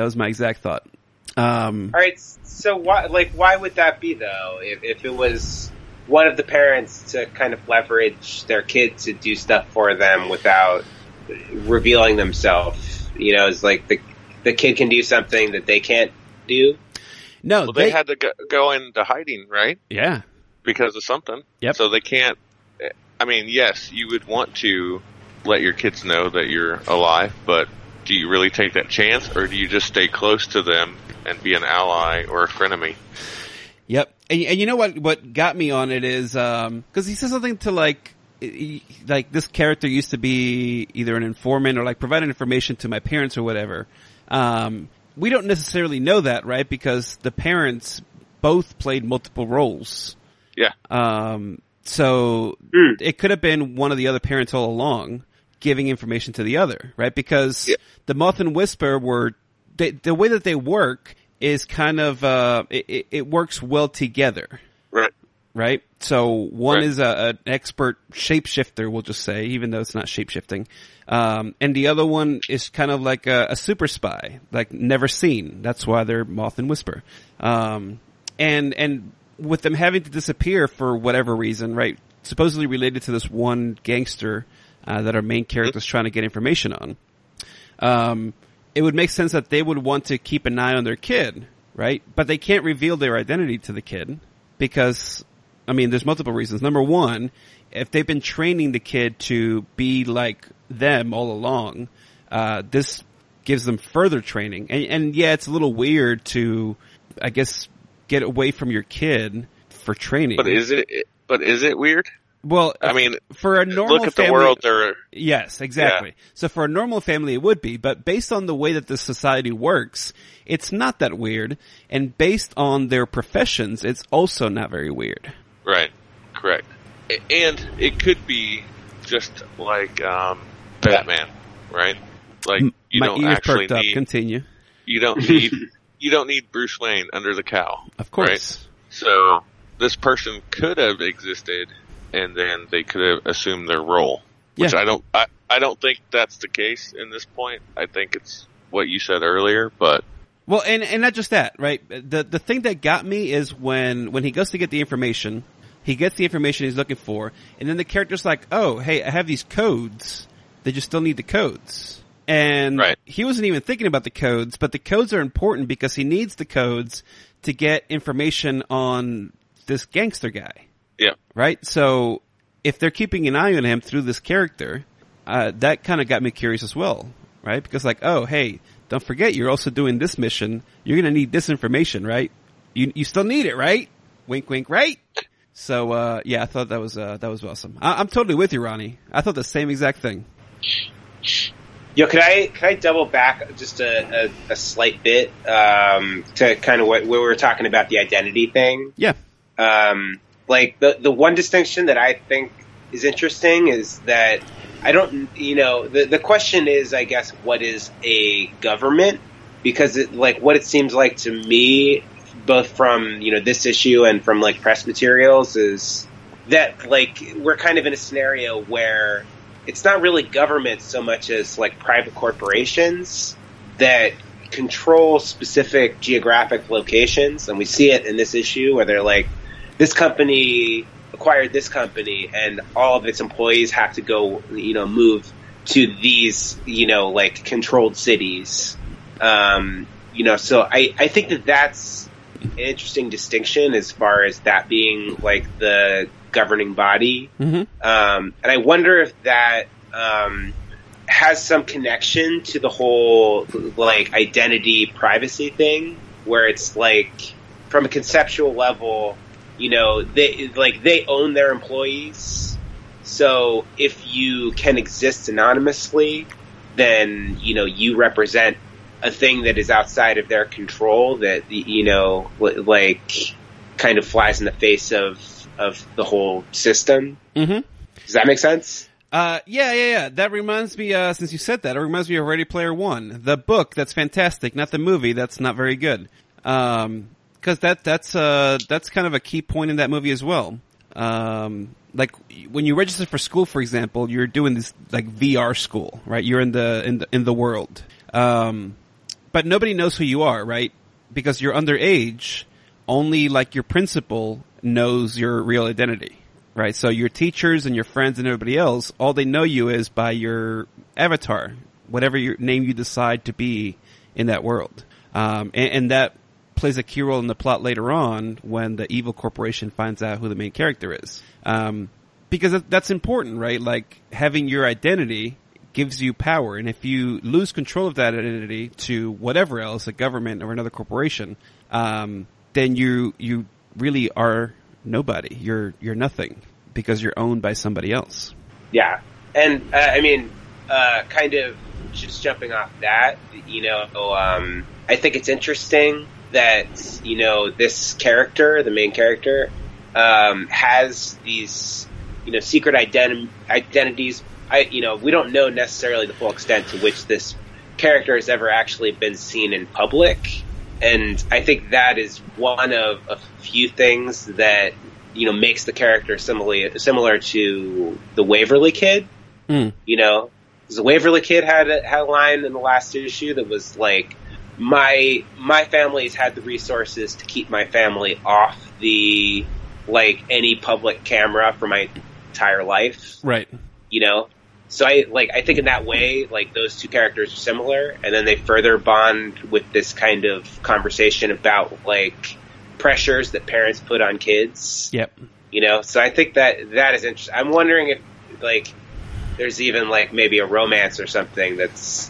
All right, so why would that be though? If it was one of the parents to kind of leverage their kid to do stuff for them without revealing themselves, it's like the kid can do something that they can't do. No, well, they had to go into hiding, right? Yeah, because of something. Yep. So they can't. I mean, yes, you would want to let your kids know that you're alive, but do you really take that chance, or do you just stay close to them and be an ally or a frenemy? Yep. And you know what got me on it is, cause he says something to like this character used to be either an informant or like providing information to my parents or whatever. We don't necessarily know that, right? Because the parents both played multiple roles. Yeah. So it could have been one of the other parents all along giving information to the other, right? Because the Moth and Whisper the way that they work is kind of, it works well together. Right. Right? So one is an expert shapeshifter, we'll just say, even though it's not shapeshifting. And the other one is kind of like a super spy, like never seen. That's why they're Moth and Whisper. And with them having to disappear for whatever reason, right? Supposedly related to this one gangster, that our main character is trying to get information on. It would make sense that they would want to keep an eye on their kid, right? But they can't reveal their identity to the kid because, I mean, there's multiple reasons. Number one, if they've been training the kid to be like them all along, this gives them further training. And yeah, it's a little weird to, I guess, get away from your kid for training. But is it weird? Well, I mean, for a normal look at family, the world they're... Yes, exactly. Yeah. So for a normal family, it would be, but based on the way that this society works, it's not that weird. And based on their professions, it's also not very weird. Right. Correct. And it could be just like, Batman, right? Like, you my don't ears actually perked up. need... Continue. You don't need Bruce Wayne under the cowl. Of course. Right? So, this person could have existed, and then they could have assumed their role. Which I don't think that's the case in this point. I think it's what you said earlier, but... Well, and not just that, right? The thing that got me is when he goes to get the information, he gets the information he's looking for, and then the character's like, oh, hey, I have these codes. They just still need the codes. And he wasn't even thinking about the codes, but the codes are important because he needs the codes to get information on this gangster guy. Yeah. Right? So if they're keeping an eye on him through this character, that kind of got me curious as well. Right? Because like, oh, hey, don't forget you're also doing this mission. You're going to need this information, right? You still need it, right? Wink, wink, right? So, yeah, I thought that was awesome. I'm totally with you, Ronnie. I thought the same exact thing. Yo, could I double back just a slight bit, to kind of where we were talking about the identity thing? Yeah. Like the one distinction that I think is interesting is that I don't, the question is, I guess, what is a government? Because what it seems like to me, both from, this issue and from press materials, is that we're kind of in a scenario where it's not really government so much as private corporations that control specific geographic locations. And we see it in this issue where they're like, this company acquired this company and all of its employees have to go, move to these, controlled cities. So I think that that's an interesting distinction as far as that being the governing body. Mm-hmm. And I wonder if that has some connection to the whole identity privacy thing, where it's from a conceptual level, they own their employees. So if you can exist anonymously, then you represent a thing that is outside of their control that kind of flies in the face of the whole system. Mm-hmm. Does that make sense? Yeah. That reminds me, since you said that, it reminds me of Ready Player One. The book, that's fantastic. Not the movie, that's not very good. Cause that's kind of a key point in that movie as well. Like when you register for school, for example, you're doing this like VR school, right? You're in the world. But nobody knows who you are, right? Because you're underage. Only like your principal knows your real identity, right? So your teachers and your friends and everybody else, all they know you is by your avatar, whatever your name you decide to be in that world. And that plays a key role in the plot later on when the evil corporation finds out who the main character is. Because that's important, right? Like having your identity gives you power. And if you lose control of that identity to whatever else, a government or another corporation, then you really are nobody. You're nothing because you're owned by somebody else. Yeah. And, kind of just jumping off that, I think it's interesting that, this character, the main character, has these, secret identities. We don't know necessarily the full extent to which this character has ever actually been seen in public. And I think that is one of a few things that, makes the character similar to the Waverly Kid. Because the Waverly Kid had a line in the last issue that was like, my family's had the resources to keep my family off the, any public camera for my entire life. Right. So I think in that way, those two characters are similar, and then they further bond with this kind of conversation about, pressures that parents put on kids. Yep. So I think that is interesting. I'm wondering if, there's even, maybe a romance or something that's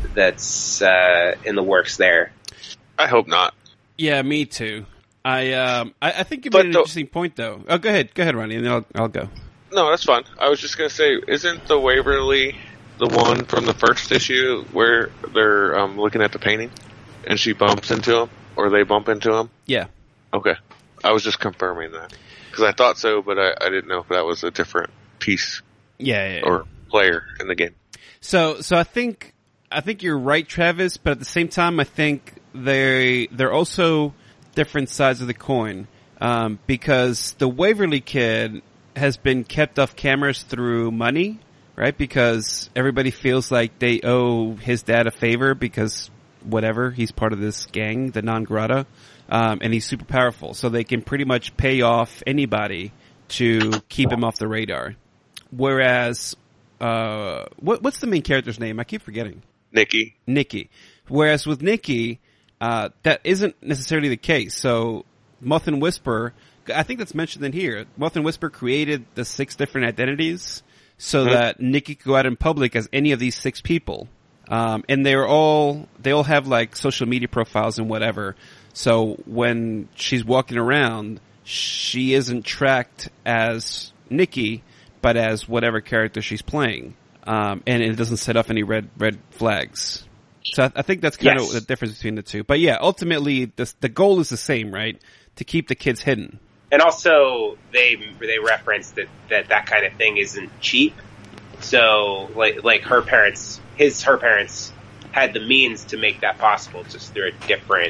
in the works there. I hope not. Yeah, me too. I think you made an interesting point, though. Oh, go ahead, Ronnie, and then I'll go. No, that's fine. I was just going to say, isn't the Waverly the one from the first issue where they're looking at the painting and she bumps into him, or they bump into him? Yeah. Okay. I was just confirming that. Because I thought so, but I didn't know if that was a different piece. Yeah. Or player in the game. So I think you're right, Travis, but at the same time, I think they're also different sides of the coin. Because the Waverly Kid has been kept off cameras through money, right? Because everybody feels like they owe his dad a favor because whatever, he's part of this gang, the Non Grata, and he's super powerful. So they can pretty much pay off anybody to keep him off the radar. Whereas, what's the main character's name? I keep forgetting. Nikki. Whereas with Nikki, that isn't necessarily the case. So Moth and Whisper, I think that's mentioned in here. Moth and Whisper created the 6 different identities so that Nikki could go out in public as any of these 6 people. And they all have social media profiles and whatever. So when she's walking around, she isn't tracked as Nikki, but as whatever character she's playing. And it doesn't set off any red flags. So I think that's kind of the difference between the two. But yeah, ultimately the goal is the same, right? To keep the kids hidden. And also, they reference that kind of thing isn't cheap. So, her parents had the means to make that possible, just through a different,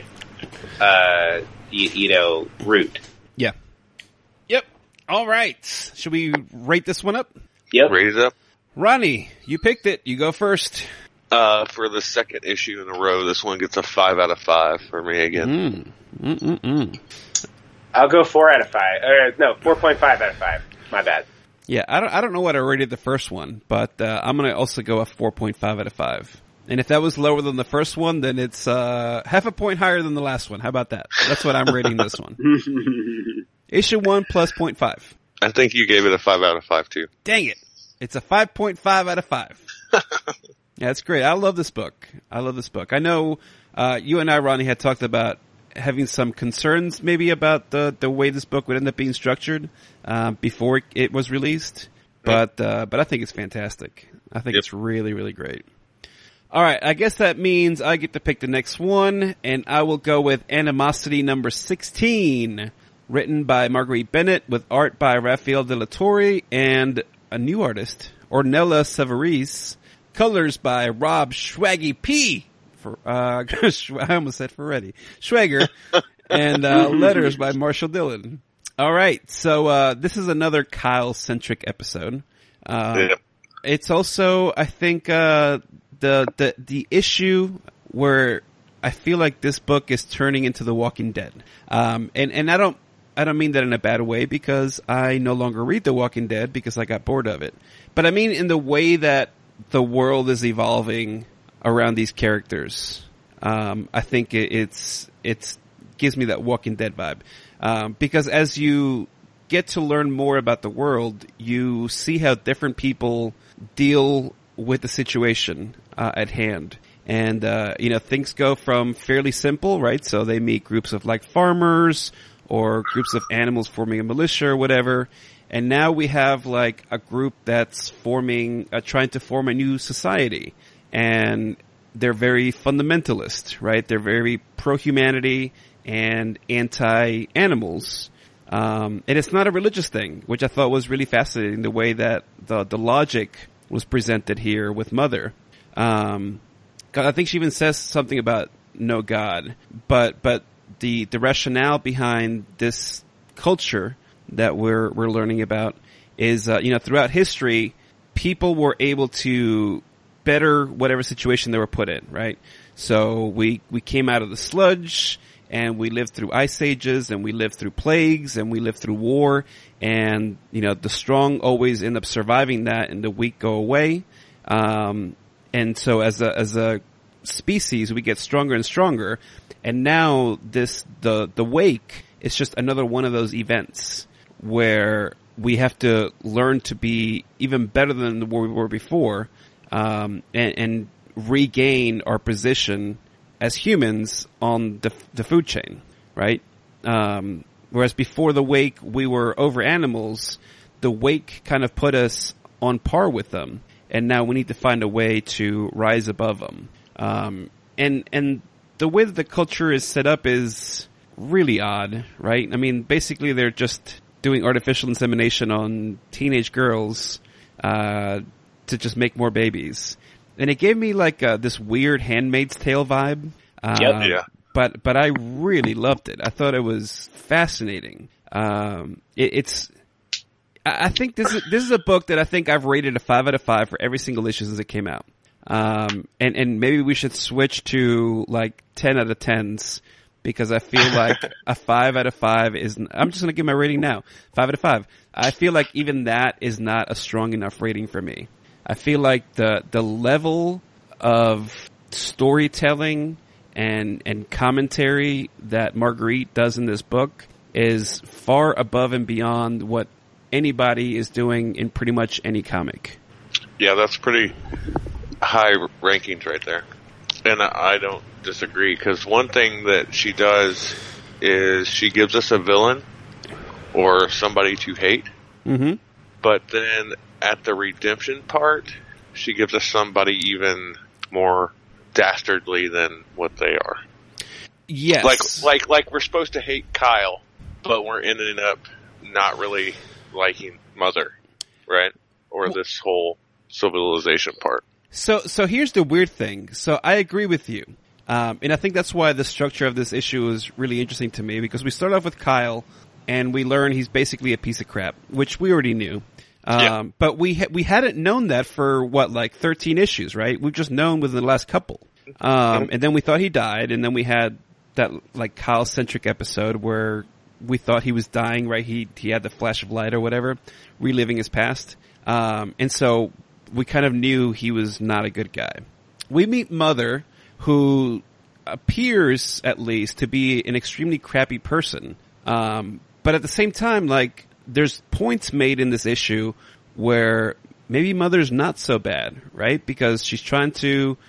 route. Yeah. Yep. All right. Should we rate this one up? Yep. Rate it up. Ronnie, you picked it. You go first. For the second issue in a row, this one gets a 5 out of 5 for me again. I'll go 4 out of 5. 4.5 out of 5. My bad. Yeah, I don't know what I rated the first one, but I'm gonna also go a 4.5 out of 5. And if that was lower than the first one, then it's half a point higher than the last one. How about that? That's what I'm rating this one. Issue 1 plus 0.5. I think you gave it a 5 out of 5 too. Dang it! It's a 5.5 out of 5. Yeah, it's great. I love this book. I know you and I, Ronnie, had talked about having some concerns maybe about the way this book would end up being structured before it was released. But I think it's fantastic. I think it's really, really great. All right, I guess that means I get to pick the next one, and I will go with Animosity number 16, written by Marguerite Bennett with art by Raphael De La Torre and a new artist, Ornella Severese. Colors by Rob Schwaggy P. I almost said Ferretti. Schwager. And letters by Marshall Dillon. All right, so this is another Kyle-centric episode. It's also, I think, the issue where I feel like this book is turning into The Walking Dead. And I don't mean that in a bad way, because I no longer read The Walking Dead because I got bored of it. But I mean in the way that the world is evolving around these characters. I think it's gives me that Walking Dead vibe. Because as you get to learn more about the world, you see how different people deal with the situation at hand. And, things go from fairly simple, right? So they meet groups of like farmers or groups of animals forming a militia or whatever. And now we have like a group that's trying to form a new society. And they're very fundamentalist, right? They're very pro-humanity and anti-animals. And it's not a religious thing, which I thought was really fascinating, the way that the logic was presented here with Mother. I think she even says something about no God, but the rationale behind this culture that we're learning about is, throughout history, people were able to better whatever situation they were put in, right? So we came out of the sludge, and we lived through ice ages, and we lived through plagues, and we lived through war, and, the strong always end up surviving that, and the weak go away. And so as a species, we get stronger and stronger, and now the wake is just another one of those events where we have to learn to be even better than where we were before, and regain our position as humans on the food chain, right? Whereas before the wake, we were over animals, the wake kind of put us on par with them, and now we need to find a way to rise above them. And the way that the culture is set up is really odd, right? I mean, basically they're just doing artificial insemination on teenage girls, to just make more babies. And it gave me like this weird Handmaid's Tale vibe. Yeah. But I really loved it. I thought it was fascinating. I think this is a book that I think I've rated a 5 out of 5 for every single issue since it came out. And maybe we should switch to like 10 out of 10s, because I feel like a 5 out of 5 I'm just going to give my rating now. 5 out of 5. I feel like even that is not a strong enough rating for me. I feel like the level of storytelling and commentary that Marguerite does in this book is far above and beyond what anybody is doing in pretty much any comic. Yeah, that's pretty high rankings right there. And I don't disagree, because one thing that she does is she gives us a villain or somebody to hate. Mm-hmm. But then at the redemption part, she gives us somebody even more dastardly than what they are. Yes. Like we're supposed to hate Kyle, but we're ending up not really liking Mother, right? Or this whole civilization part. So here's the weird thing. So I agree with you. And I think that's why the structure of this issue is really interesting to me, because we start off with Kyle and we learn he's basically a piece of crap, which we already knew. But we hadn't known that for 13 issues, right? We've just known within the last couple. And then we thought he died, and then we had that like Kyle-centric episode where we thought he was dying, right? He had the flash of light or whatever, reliving his past. And so we kind of knew he was not a good guy. We meet Mother, who appears, at least, to be an extremely crappy person. But at the same time, like, there's points made in this issue where maybe Mother's not so bad, right? Because she's trying to,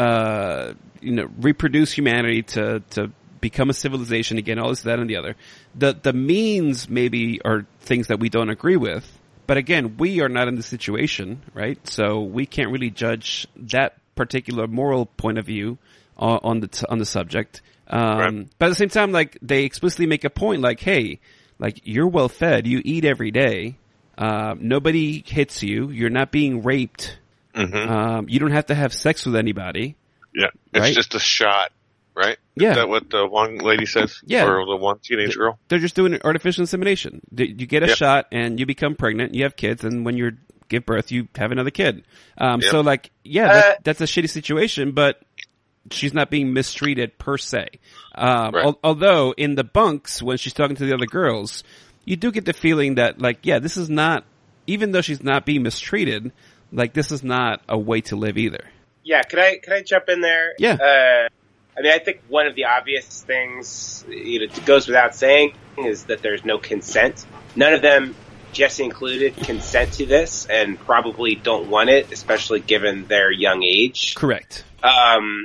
reproduce humanity to become a civilization again, all this, that, and the other. The means maybe are things that we don't agree with. But again, we are not in the situation, right? So we can't really judge that particular moral point of view on the subject. Right. But at the same time, like, they explicitly make a point, like, hey, like, you're well fed, you eat every day, Nobody hits you. You're not being raped. Mm-hmm. You don't have to have sex with anybody. Yeah, it's right? just a shot, right? Yeah. Is that what the one lady says? Yeah. Or the one teenage girl? They're just doing artificial insemination. You get a Yep. shot and you become pregnant, you have kids, and when you give birth, you have another kid. So like, yeah, that's a shitty situation, but she's not being mistreated per se. Right. Although in the bunks, when she's talking to the other girls, you do get the feeling that like, yeah, this is not, even though she's not being mistreated, like this is not a way to live either. Yeah, can I jump in there? Yeah. I mean, I think one of the obvious things, it goes without saying, is that there's no consent. None of them, Jesse included, consent to this, and probably don't want it, especially given their young age. Correct. And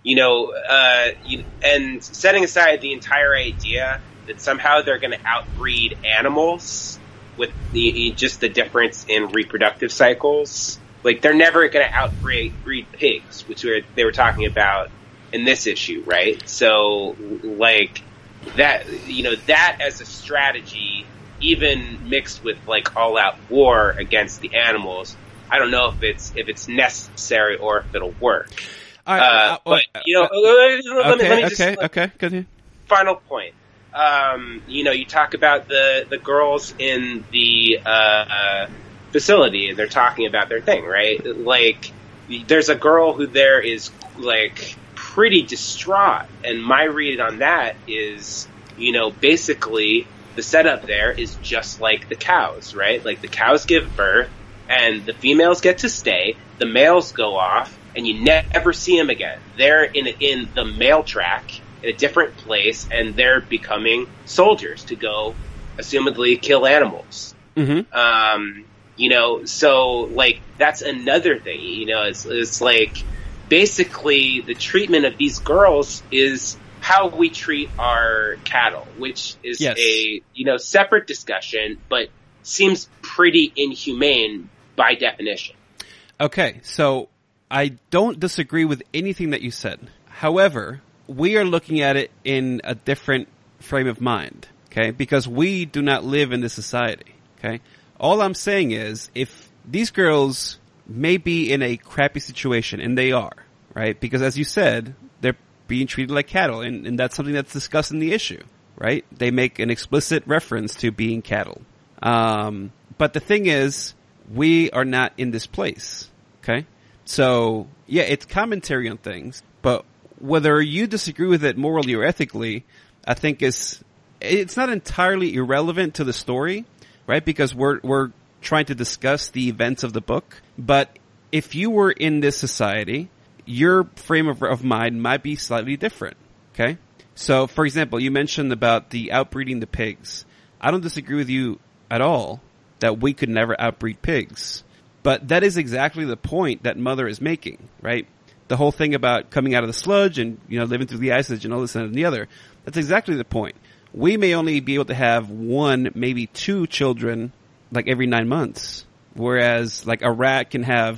setting aside the entire idea that somehow they're going to outbreed animals with just the difference in reproductive cycles. Like, they're never going to outbreed pigs, which they were talking about in this issue, right? So, like, that, that as a strategy, even mixed with, like, all-out war against the animals, I don't know if it's necessary or if it'll work. Let me just... Okay, continue. Final point. You talk about the girls in the facility, and they're talking about their thing, right? Like, there's a girl who there is, like, pretty distraught, and my read on that is, basically the setup there is just like the cows, right? Like, the cows give birth, and the females get to stay, the males go off, and you never see them again. They're in the male track, in a different place, and they're becoming soldiers to go, assumedly, kill animals. Mm-hmm. So, like, that's another thing, it's like, basically, the treatment of these girls is how we treat our cattle, which is a, separate discussion, but seems pretty inhumane by definition. Okay, so I don't disagree with anything that you said. However, we are looking at it in a different frame of mind, okay? Because we do not live in this society, okay? All I'm saying is, if these girls may be in a crappy situation, and they are, right? Because as you said, they're being treated like cattle, and that's something that's discussed in the issue, right? They make an explicit reference to being cattle. But the thing is, we are not in this place, okay? So, yeah, it's commentary on things, but whether you disagree with it morally or ethically, I think it's not entirely irrelevant to the story, right? Because we're trying to discuss the events of the book. But if you were in this society, your frame of mind might be slightly different, okay? So, for example, you mentioned about the outbreeding the pigs. I don't disagree with you at all that we could never outbreed pigs. But that is exactly the point that Mother is making, right? The whole thing about coming out of the sludge and, living through the ice age and all this and the other. That's exactly the point. We may only be able to have one, maybe two children, like every 9 months. Whereas, like, a rat can have,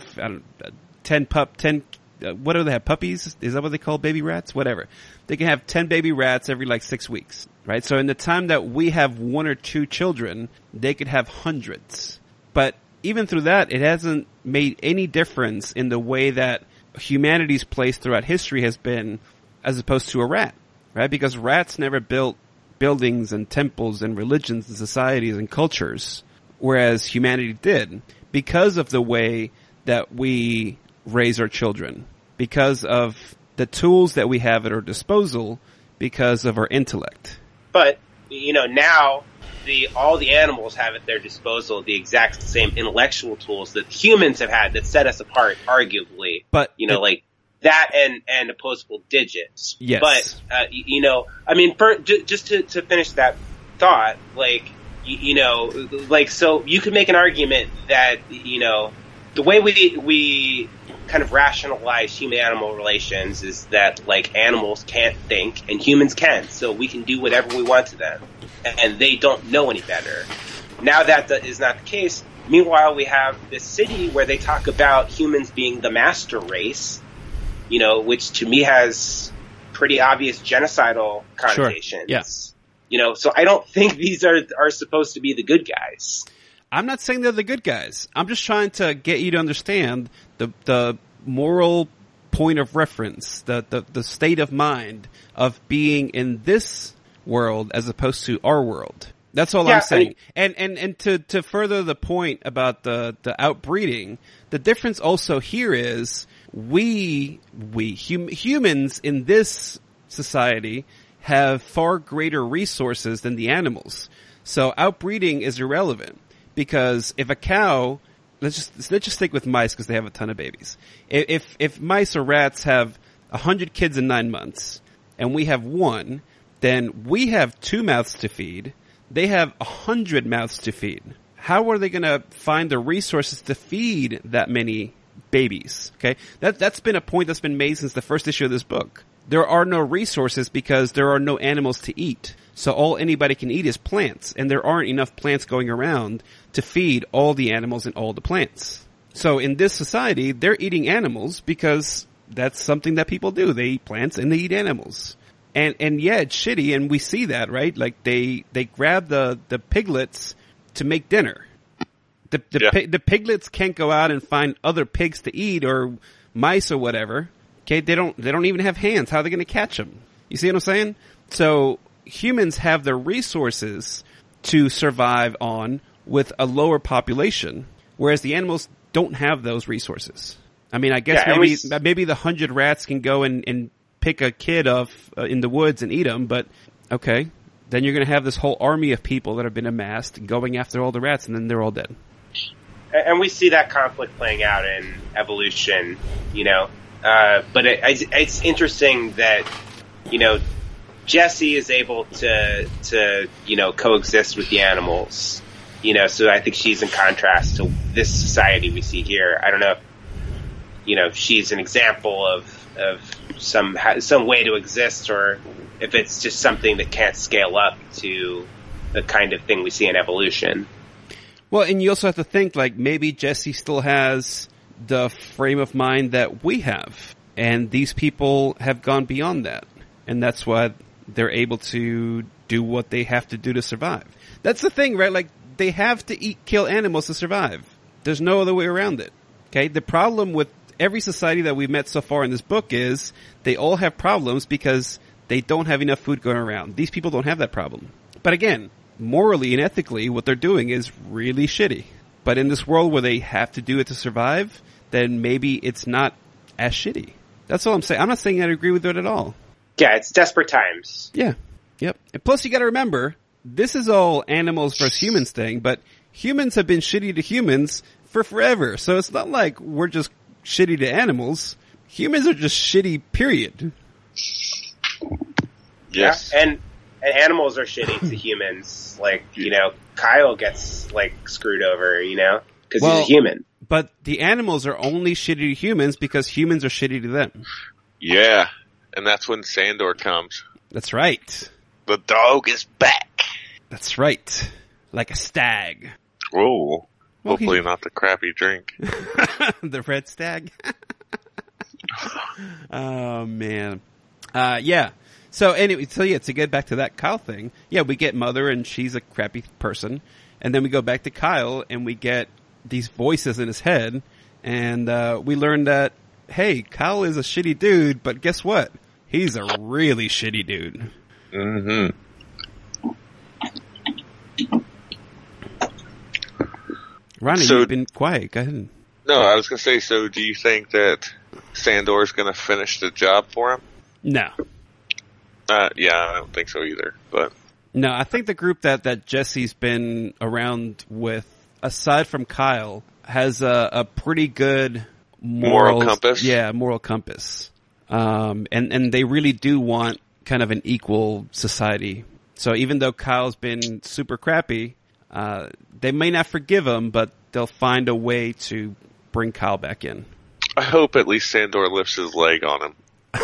10 what do they have, puppies? Is that what they call baby rats? Whatever. They can have 10 baby rats every, 6 weeks, right? So in the time that we have one or two children, they could have hundreds. But even through that, it hasn't made any difference in the way that humanity's place throughout history has been as opposed to a rat, right? Because rats never built buildings and temples and religions and societies and cultures, whereas humanity did, because of the way that we raise our children, because of the tools that we have at our disposal, because of our intellect. But, now all the animals have at their disposal the exact same intellectual tools that humans have had that set us apart, arguably. But like that and opposable digits. Yes. But just to finish that thought, so you could make an argument that the way we kind of rationalize human-animal relations is that, like, animals can't think and humans can, so we can do whatever we want to them, and they don't know any better. Now that is not the case. Meanwhile, we have this city where they talk about humans being the master race, which to me has pretty obvious genocidal connotations. Sure. Yeah. So I don't think these are supposed to be the good guys. I'm not saying they're the good guys. I'm just trying to get you to understand the moral point of reference, the state of mind of being in this world as opposed to our world. That's all I'm saying. And to further the point about the outbreeding, the difference also here is humans in this society have far greater resources than the animals. So outbreeding is irrelevant, because if a cow, let's just stick with mice because they have a ton of babies. If mice or rats have 100 kids in 9 months and we have one, then we have 2 mouths to feed. They have 100 mouths to feed. How are they going to find the resources to feed that many babies? Okay, that's been a point that's been made since the first issue of this book. There are no resources because there are no animals to eat. So all anybody can eat is plants, and there aren't enough plants going around to feed all the animals and all the plants. So in this society, they're eating animals because that's something that people do. They eat plants and they eat animals. And yeah, it's shitty, and we see that, right? Like they grab the piglets to make dinner. The piglets can't go out and find other pigs to eat or mice or whatever. Okay, they don't even have hands. How are they going to catch them? You see what I'm saying? So humans have the resources to survive on with a lower population, whereas the animals don't have those resources. I mean, I guess maybe the 100 rats can go and pick a kid off in the woods and eat them, but okay, then you're going to have this whole army of people that have been amassed going after all the rats, and then they're all dead. And we see that conflict playing out in evolution, you know. But it's interesting that, you know, Jessie is able to you know, coexist with the animals, you know, so I think she's in contrast to this society we see here. I don't know if, you know, she's an example of some way to exist, or if it's just something that can't scale up to the kind of thing we see in evolution. Well, and you also have to think, like, maybe Jessie still has the frame of mind that we have, and these people have gone beyond that, and that's why they're able to do what they have to do to survive. That's the thing, right? Like, they have to kill animals to survive. There's no other way around it. Okay? The problem with every society that we've met so far in this book is they all have problems because they don't have enough food going around. These people don't have that problem. But again, morally and ethically, what they're doing is really shitty. But in this world where they have to do it to survive, then maybe it's not as shitty. That's all I'm saying. I'm not saying I agree with it at all. Yeah, it's desperate times. Yeah. Yep. And plus you gotta remember, this is all animals versus humans thing, but humans have been shitty to humans for forever. So it's not like we're just shitty to animals. Humans are just shitty, period. Yes. Yeah, and animals are shitty to humans. Like, you know, Kyle gets, like, screwed over, you know, because he's a human. But the animals are only shitty to humans because humans are shitty to them. Yeah, and that's when Sandor comes. That's right. The dog is back. That's right. Like a stag. Whoa. Hopefully not the crappy drink. The red stag. Oh, man. Yeah. So anyway, to get back to that Kyle thing, yeah, we get Mother and she's a crappy person. And then we go back to Kyle and we get these voices in his head. And we learn that, hey, Kyle is a shitty dude, but guess what? He's a really shitty dude. Mm-hmm. Ronnie, you've been quiet. Go ahead. No, I was going to say, so do you think that Sandor's going to finish the job for him? No. Yeah, I don't think so either. But no, I think the group that Jessie's been around with, aside from Kyle, has a pretty good moral compass. Yeah, moral compass. And they really do want kind of an equal society. So even though Kyle's been super crappy, they may not forgive him, but they'll find a way to bring Kyle back in. I hope at least Sandor lifts his leg on him.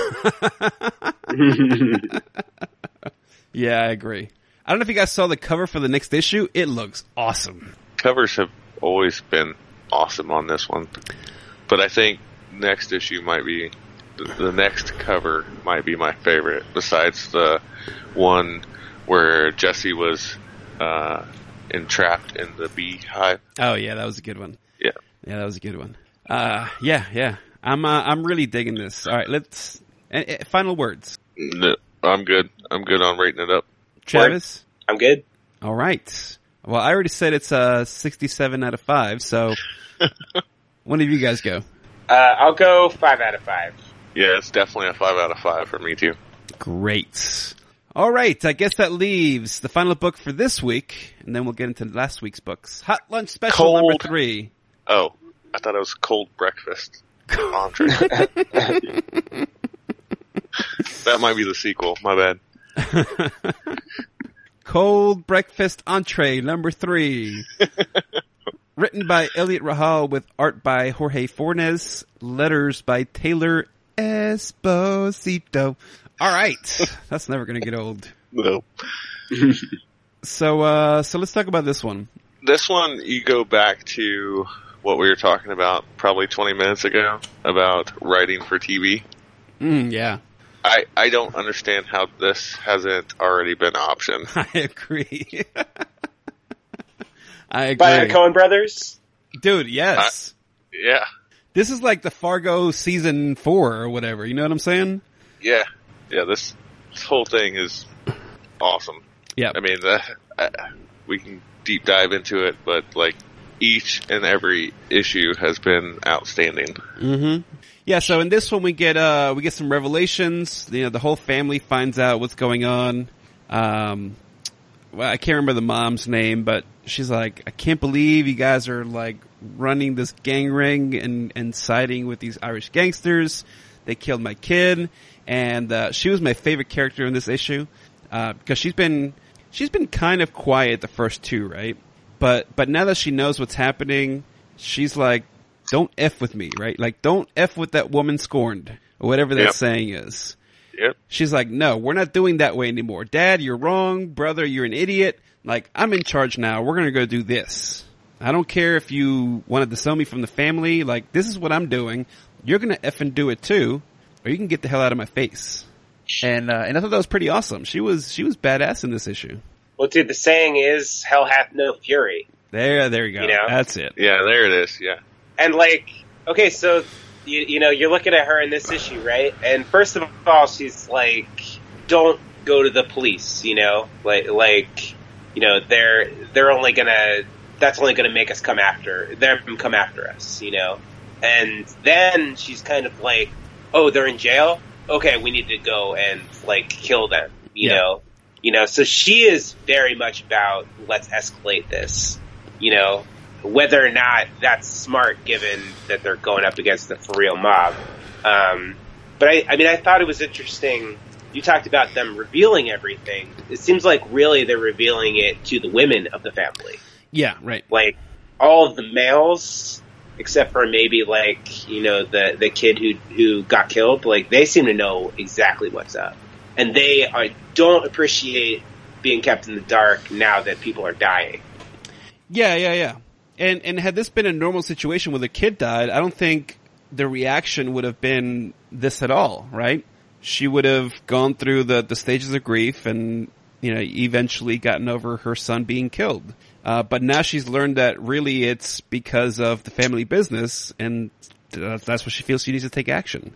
Yeah, I agree. I don't know if you guys saw the cover for the next issue. It looks awesome. Covers have always been awesome on this one. But I think next issue might be, the next cover might be my favorite, besides the one where Jessie was entrapped in the beehive. Oh yeah, that was a good one. Yeah. Yeah, that was a good one. Yeah. I'm really digging this. All right, final words. No, I'm good. I'm good on rating it up. Travis? I'm good. All right. Well, I already said it's a 67 out of 5, so one of you guys go. I'll go 5 out of 5. Yeah, it's definitely a 5 out of 5 for me too. Great. All right, I guess that leaves the final book for this week, and then we'll get into last week's books. Hot Lunch Special number 3. Oh, I thought it was Cold Breakfast Entree. That might be the sequel. My bad. Cold Breakfast Entree number 3. Written by Elliot Rahal with art by Jorge Fornes, letters by Taylor Esposito. All right. That's never going to get old. No. So let's talk about this one. This one, you go back to what we were talking about probably 20 minutes ago about writing for TV. Yeah. I don't understand how this hasn't already been optioned. I agree. I agree. By the Coen Brothers? Dude, yes. Yeah. This is like the Fargo season 4 or whatever. You know what I'm saying? Yeah. Yeah, this whole thing is awesome. Yeah. I mean, we can deep dive into it, but like each and every issue has been outstanding. Mm-hmm. Yeah, so in this one we get some revelations. You know, the whole family finds out what's going on. Well, I can't remember the mom's name, but she's like, I can't believe you guys are like running this gang ring and siding with these Irish gangsters. They killed my kid. And she was my favorite character in this issue, because she's been kind of quiet the first 2, right? But now that she knows what's happening, she's like, don't F with me, right? Like, don't F with that woman scorned, or whatever that saying is. Yep. She's like, no, we're not doing that way anymore. Dad, you're wrong. Brother, you're an idiot. Like, I'm in charge now. We're gonna go do this. I don't care if you wanted to sell me from the family. Like, this is what I'm doing. You're gonna effing do it too, or you can get the hell out of my face. And I thought that was pretty awesome. She was badass in this issue. Well, dude, the saying is, hell hath no fury. There you go. You know? That's it. Yeah, there it is. Yeah. And like, okay, so, you know, you're looking at her in this issue, right? And first of all, she's like, don't go to the police, you know? Like, you know, they're only gonna, that's only gonna make us come after us, you know? And then she's kind of like, oh, they're in jail? Okay, we need to go and, like, kill them, you know? You know, so she is very much about, let's escalate this, you know? Whether or not that's smart, given that they're going up against the for real mob. But I mean, I thought it was interesting. You talked about them revealing everything. It seems like really they're revealing it to the women of the family. Yeah, right. Like, all of the males, except for maybe, like, you know, the kid who got killed, like, they seem to know exactly what's up. And they don't appreciate being kept in the dark now that people are dying. Yeah. And had this been a normal situation where the kid died, I don't think the reaction would have been this at all, right? She would have gone through the stages of grief and, you know, eventually gotten over her son being killed. But now she's learned that really it's because of the family business, and that's what she feels she needs to take action.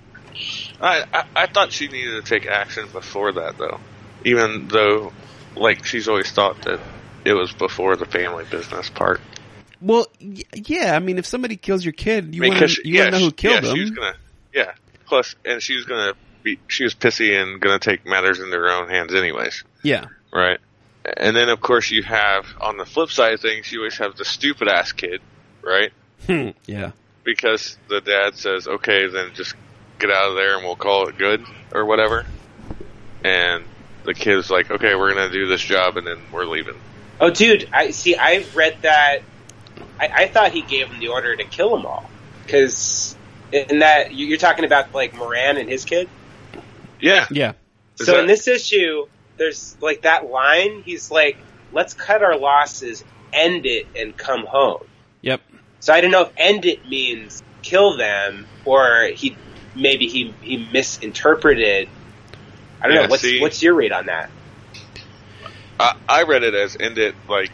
I thought she needed to take action before that, though. Even though, like, she's always thought that it was before the family business part. Well, yeah, I mean, if somebody kills your kid, you want to know who killed them. Plus, and she was pissy and gonna take matters into her own hands anyways. Yeah. Right. And then, of course, you have, on the flip side of things, you always have the stupid-ass kid, right? Yeah. Because the dad says, okay, then just get out of there and we'll call it good, or whatever. And the kid's like, okay, we're gonna do this job and then we're leaving. Oh, dude, I read that. I thought he gave him the order to kill them all. Because in that, you're talking about, like, Moran and his kid? Yeah. Yeah. So in this issue, there's, like, that line, he's like, let's cut our losses, end it, and come home. Yep. So I don't know if end it means kill them, or he misinterpreted. I don't know, what's your read on that? I read it as end it, like,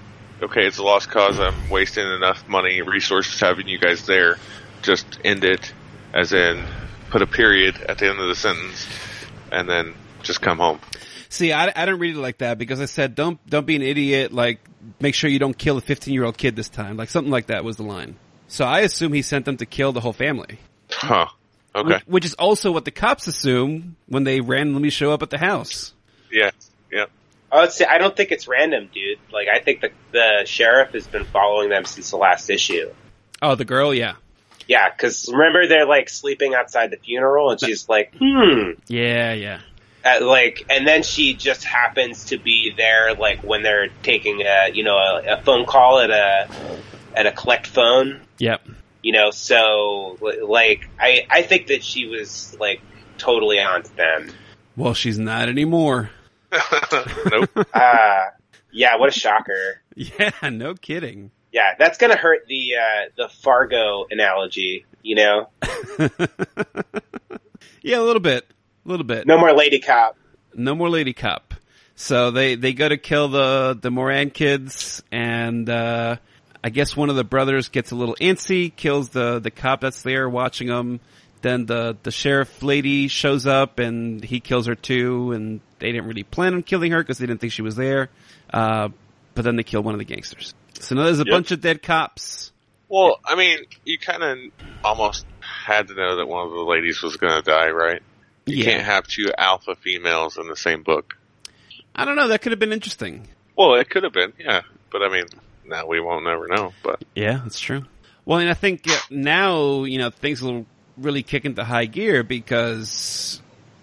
okay, it's a lost cause. I'm wasting enough money, resources having you guys there. Just end it, as in put a period at the end of the sentence, and then just come home. See, I didn't read it like that because I said, don't be an idiot. Like, make sure you don't kill a 15-year-old kid this time. Like, something like that was the line. So I assume he sent them to kill the whole family. Huh. Okay. Which is also what the cops assume when they randomly show up at the house. Yeah. Yeah. I would say I don't think it's random, dude. Like, I think the sheriff has been following them since the last issue. Oh, the girl, yeah. Yeah, because remember they're like sleeping outside the funeral, and she's like, Yeah. and then she just happens to be there, like when they're taking a phone call at a collect phone. Yep. So like I think that she was like totally onto them. Well, she's not anymore. Nope. Yeah, what a shocker. Yeah, no kidding. Yeah, that's gonna hurt the Fargo analogy, Yeah, a little bit. No more lady cop. No more lady cop. So they go to kill the Moran kids, and I guess one of the brothers gets a little antsy, kills the cop that's there watching them. Then the sheriff lady shows up, and he kills her too, and they didn't really plan on killing her because they didn't think she was there. But then they kill one of the gangsters. So now there's a bunch of dead cops. Well, I mean, you kind of almost had to know that one of the ladies was going to die, right? You can't have two alpha females in the same book. I don't know. That could have been interesting. Well, it could have been, yeah. But I mean, now we won't never know. But yeah, that's true. Well, and I think now, things will really kick into high gear because,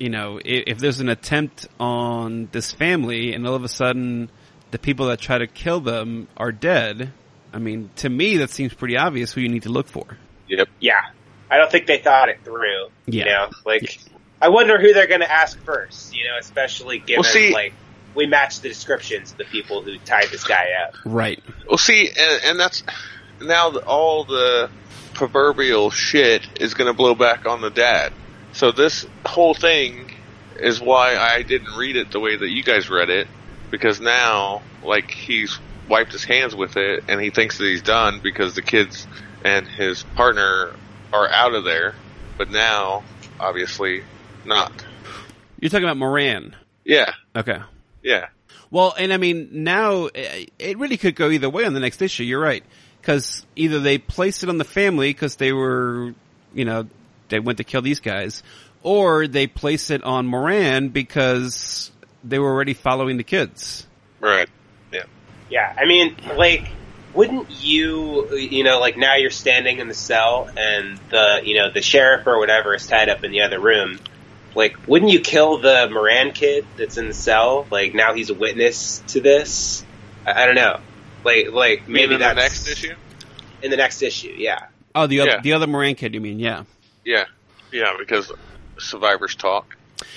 if there's an attempt on this family and all of a sudden the people that try to kill them are dead, I mean, to me, that seems pretty obvious who you need to look for. Yep. Yeah. I don't think they thought it through. Yeah. I wonder who they're going to ask first, especially given, Well, we match the descriptions of the people who tied this guy up. Right. Well, see, and that's now all the proverbial shit is going to blow back on the dad. So this whole thing is why I didn't read it the way that you guys read it, because now, he's wiped his hands with it, and he thinks that he's done because the kids and his partner are out of there, but now, obviously, not. You're talking about Moran. Yeah. Okay. Yeah. Well, and I mean, now, it really could go either way on the next issue, you're right. Because either they placed it on the family because they were, they went to kill these guys, or they placed it on Moran because they were already following the kids. Right. Yeah. Yeah, I mean, wouldn't you, now you're standing in the cell and the sheriff or whatever is tied up in the other room. Wouldn't you kill the Moran kid that's in the cell? Now he's a witness to this? I don't know. Maybe in that's the next issue? In the next issue, yeah. Oh, the other Moran kid, you mean, yeah. Yeah. Yeah, because survivors talk.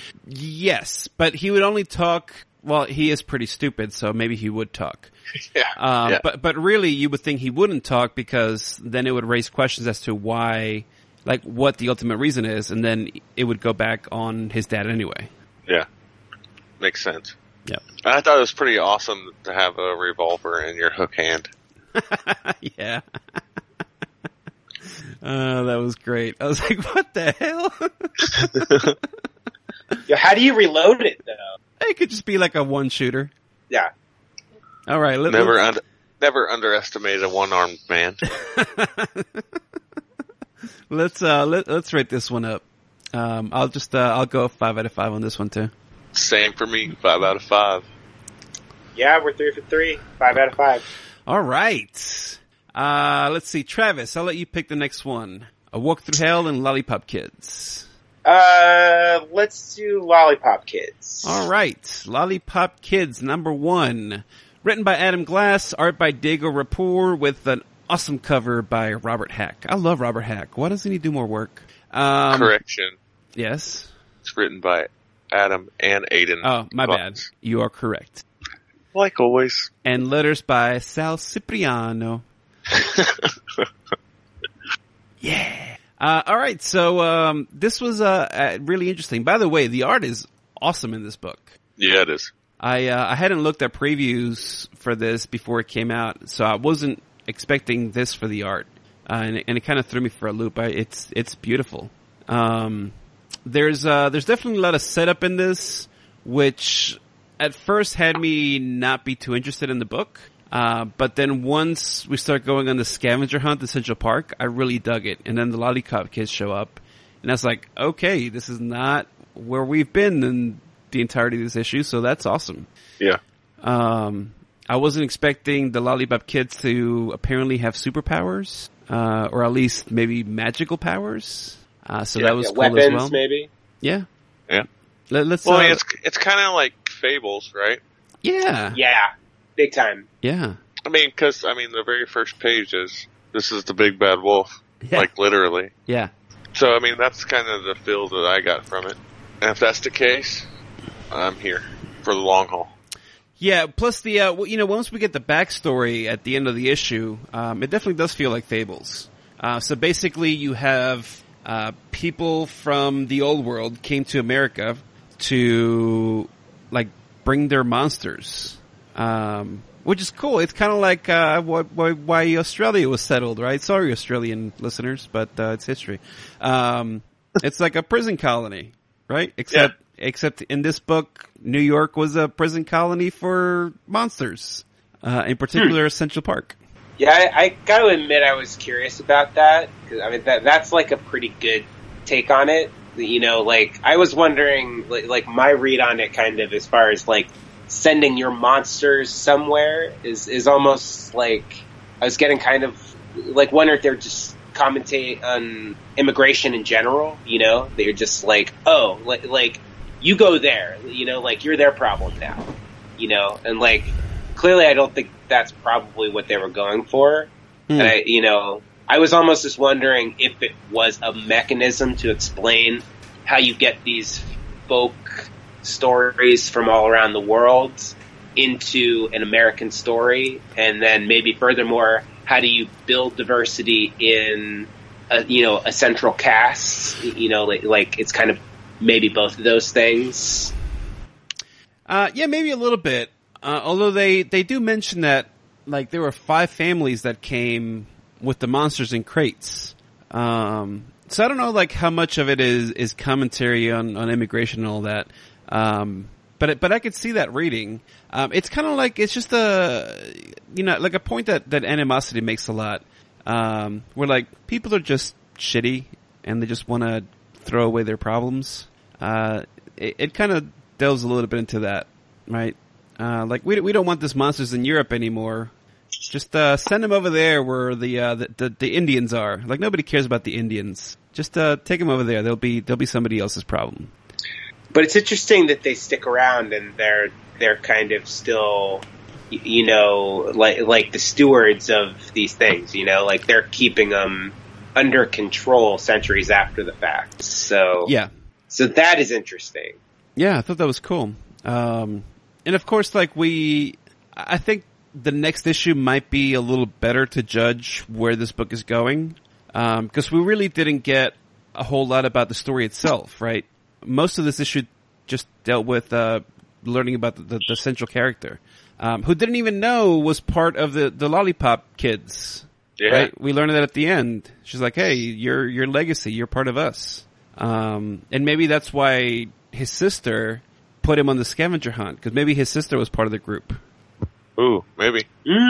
Yes, but he would only talk, well, he is pretty stupid, so maybe he would talk. Yeah. But really, you would think he wouldn't talk because then it would raise questions as to why, what the ultimate reason is, and then it would go back on his dad anyway. Yeah. Makes sense. Yeah. I thought it was pretty awesome to have a revolver in your hook hand. Yeah. That was great. I was like, what the hell? Yo, how do you reload it, though? It could just be like a one shooter. Yeah. All right. Never underestimate a one-armed man. Let's rate this one up. I'll go 5 out of 5 on this one too. Same for me, 5 out of 5. Yeah, we're 3 for 3. 5 out of 5. All right. Let's see. Travis, I'll let you pick the next one. A Walk Through Hell and Lollipop Kids. Let's do Lollipop Kids. All right. Lollipop Kids, number 1. Written by Adam Glass, art by Diego Rapport, with an awesome cover by Robert Hack. I love Robert Hack. Why doesn't he do more work? Correction. Yes? It's written by Adam and Aiden. Oh, my Glass. bad. You are correct. Like always. And letters by Sal Cipriano. Yeah. All right. So, this was, really interesting. By the way, the art is awesome in this book. Yeah, it is. I hadn't looked at previews for this before it came out, so I wasn't expecting this for the art, and it kind of threw me for a loop. It's beautiful. There's definitely a lot of setup in this, which at first had me not be too interested in the book. But then once we start going on the scavenger hunt in Central Park, I really dug it. And then the Lollipop Kids show up, and I was like, okay, this is not where we've been in the entirety of this issue, so that's awesome. Yeah. I wasn't expecting the Lollipop Kids to apparently have superpowers, or at least maybe magical powers. So that was cool weapons, as well. Maybe. Yeah. Yeah. Let's. Well, it's kind of like Fables, right? Yeah. Yeah. Big time. Yeah. I mean, the very first page is, this is the big bad wolf. Yeah. Like, literally. Yeah. So, I mean, that's kind of the feel that I got from it. And if that's the case, I'm here for the long haul. Yeah, plus the, once we get the backstory at the end of the issue, it definitely does feel like Fables. So basically you have, people from the old world came to America to, like, bring their monsters. Which is cool. It's kind of like, why Australia was settled, right? Sorry, Australian listeners, but, it's history. It's like a prison colony, right? Except in this book, New York was a prison colony for monsters, in particular Central Park. Yeah, I gotta admit I was curious about that, because I mean that's like a pretty good take on it. You know, like I was wondering, like my read on it, kind of as far as like sending your monsters somewhere is almost like I was getting kind of like wonder if they're just commentate on immigration in general. You know, they're just like, oh, like you go there, you know, like you're their problem now, you know, and like clearly I don't think that's probably what they were going for. And I was almost just wondering if it was a mechanism to explain how you get these folk stories from all around the world into an American story, and then maybe furthermore, how do you build diversity in a central cast? You know, like it's kind of maybe both of those things. Yeah, maybe a little bit. Although they do mention that, like, there were 5 families that came with the monsters in crates. So I don't know, like, how much of it is commentary on immigration and all that. But I could see that reading. It's kind of like, it's just like a point that Animosity makes a lot. Where, like, people are just shitty and they just want to throw away their problems. It kind of delves a little bit into that, right? Like we don't want these monsters in Europe anymore. Just send them over there where the Indians are. Like nobody cares about the Indians. Just take them over there. They'll be somebody else's problem. But it's interesting that they stick around and they're kind of still, you know, like the stewards of these things. You know, like they're keeping them under control centuries after the fact. So yeah. So that is interesting. Yeah, I thought that was cool. And of course, like I think the next issue might be a little better to judge where this book is going. Because we really didn't get a whole lot about the story itself, right? Most of this issue just dealt with, learning about the central character, who didn't even know was part of the Lollipop Kids. Yeah. Right? We learned that at the end. She's like, hey, you're legacy. You're part of us. And maybe that's why his sister put him on the scavenger hunt, because maybe his sister was part of the group. Ooh, maybe.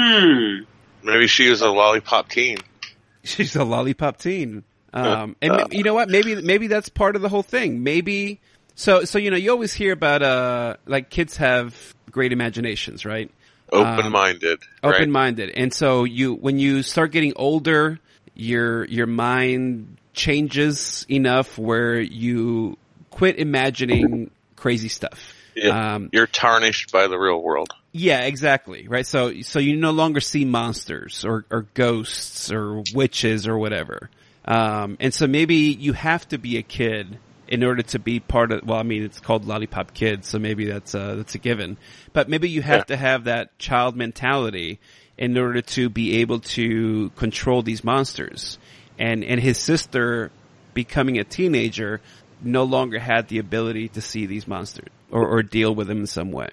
Maybe she was a lollipop teen. She's a lollipop teen. And you know what? Maybe that's part of the whole thing. Maybe, so, you always hear about, like kids have great imaginations, right? Open-minded. Right? Open-minded. And so when you start getting older, your mind changes enough where you quit imagining crazy stuff. You're tarnished by the real world. Yeah, exactly. Right. So you no longer see monsters or ghosts or witches or whatever. And so maybe you have to be a kid in order to be part of, well, I mean, it's called Lollipop Kids, so maybe that's a given. But maybe you have to have that child mentality in order to be able to control these monsters. And his sister, becoming a teenager, no longer had the ability to see these monsters or deal with them in some way.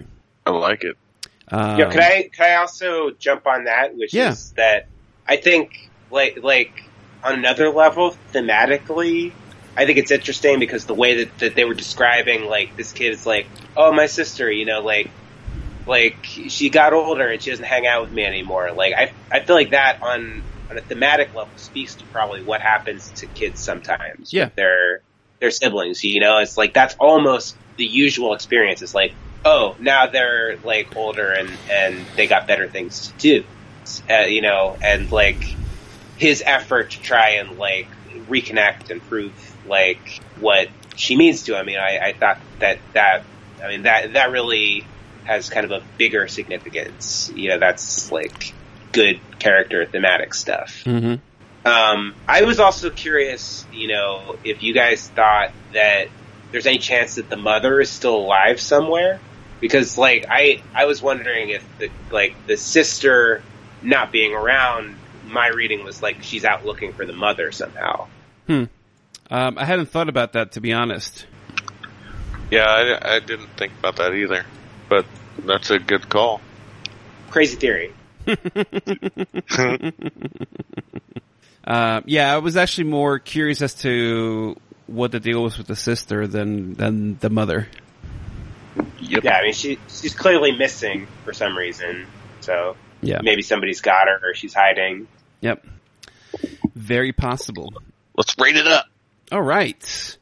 like it. Could I also jump on that, which is that I think like on another level, thematically, I think it's interesting because the way that they were describing, like, this kid is like, oh, my sister, you know, like she got older and she doesn't hang out with me anymore. Like, I feel like that on a thematic level speaks to probably what happens to kids sometimes with their siblings, you know? It's like, that's almost the usual experience. It's like, oh, now they're, like, older and they got better things to do, you know, and, like, his effort to try and, like, reconnect and prove, like, what she means to him. I mean, I thought that really has kind of a bigger significance. You know, that's, like, good character thematic stuff. Mm-hmm. I was also curious, you know, if you guys thought that there's any chance that the mother is still alive somewhere, because, like, I was wondering if the sister not being around, my reading was like she's out looking for the mother somehow. I hadn't thought about that, to be honest. Yeah, I didn't think about that either, but that's a good call. Crazy theory. I was actually more curious as to what the deal was with the sister than the mother. Yep. Yeah, I mean, she's clearly missing for some reason, so maybe somebody's got her or she's hiding. Yep. Very possible. Let's rate it up. All right.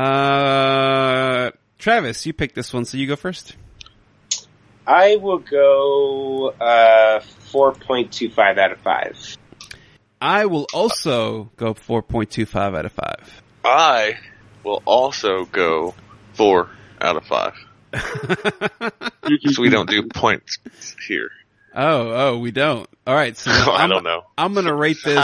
Travis, you picked this one, so you go first. I will go 4.25 out of 5. I will also go 4.25 out of 5. I will also go 4 out of 5. So we don't do points here. Oh, we don't. All right, so I don't know. I'm going to rate this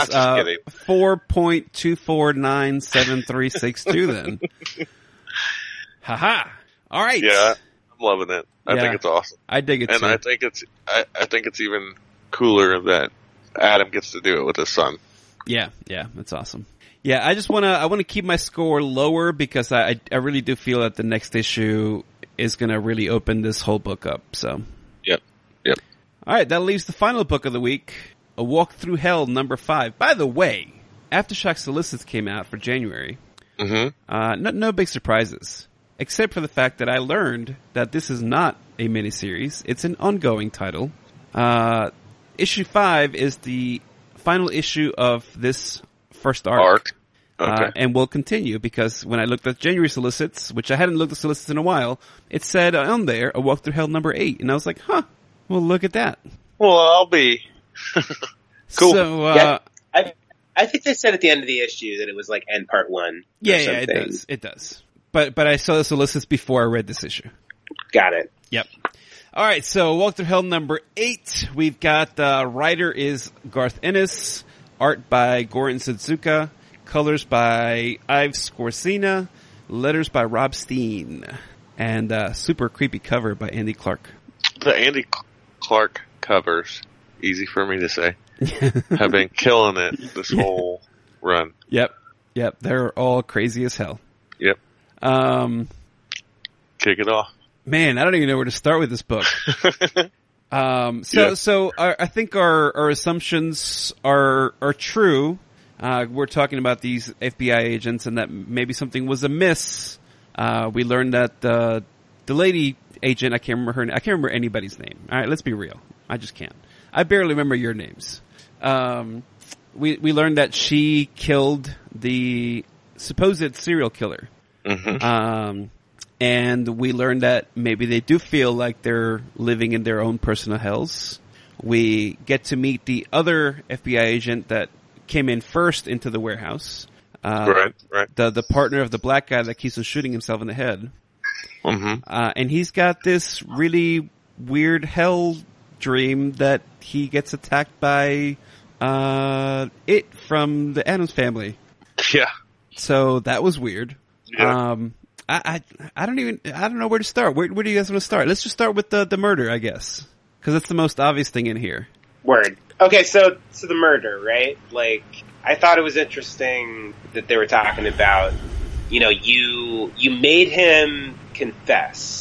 4.2497362 then. Haha. All right. Yeah, I'm loving it. I think it's awesome. I dig it and too. I think it's even cooler that Adam gets to do it with his son. Yeah, that's awesome. Yeah, I want to keep my score lower because I really do feel that the next issue is going to really open this whole book up. So. Yep. All right, that leaves the final book of the week, A Walk Through Hell #5. By the way, Aftershock Solicits came out for January. Mm-hmm. No big surprises, except for the fact that I learned that this is not a miniseries. It's an ongoing title. Issue 5 is the final issue of this first arc. Okay. And will continue because when I looked at January solicits, which I hadn't looked at solicits in a while, it said on there, A Walk Through Hell #8. And I was like, huh, well, look at that. Well, I'll be cool. So, I think they said at the end of the issue that it was like end part 1. Yeah, it does. But I saw the solicits before I read this issue. Got it. Yep. All right, so Walk Through Hell #8. We've got writer is Garth Ennis, art by Goran Sudzuka, colors by Ives Scorsina, letters by Rob Steen, and super creepy cover by Andy Clark. The Andy Clark covers, easy for me to say, have been killing it this whole run. Yep, they're all crazy as hell. Yep. Kick it off. Man, I don't even know where to start with this book. So I think our assumptions are true. We're talking about these FBI agents and that maybe something was amiss. We learned that the lady agent, I can't remember anybody's name. All right, let's be real. I just can't. I barely remember your names. We learned that she killed the supposed serial killer. Mm-hmm. And we learned that maybe they do feel like they're living in their own personal hells. We get to meet the other FBI agent that came in first into the warehouse. Right. The partner of the black guy that keeps on shooting himself in the head. Mm-hmm. And he's got this really weird hell dream that he gets attacked by it from the Addams Family. Yeah. So that was weird. Yeah. I don't know where to start. Where do you guys want to start? Let's just start with the murder, I guess. Because that's the most obvious thing in here. Word. Okay, so the murder, right? Like, I thought it was interesting that they were talking about, you know, you made him confess,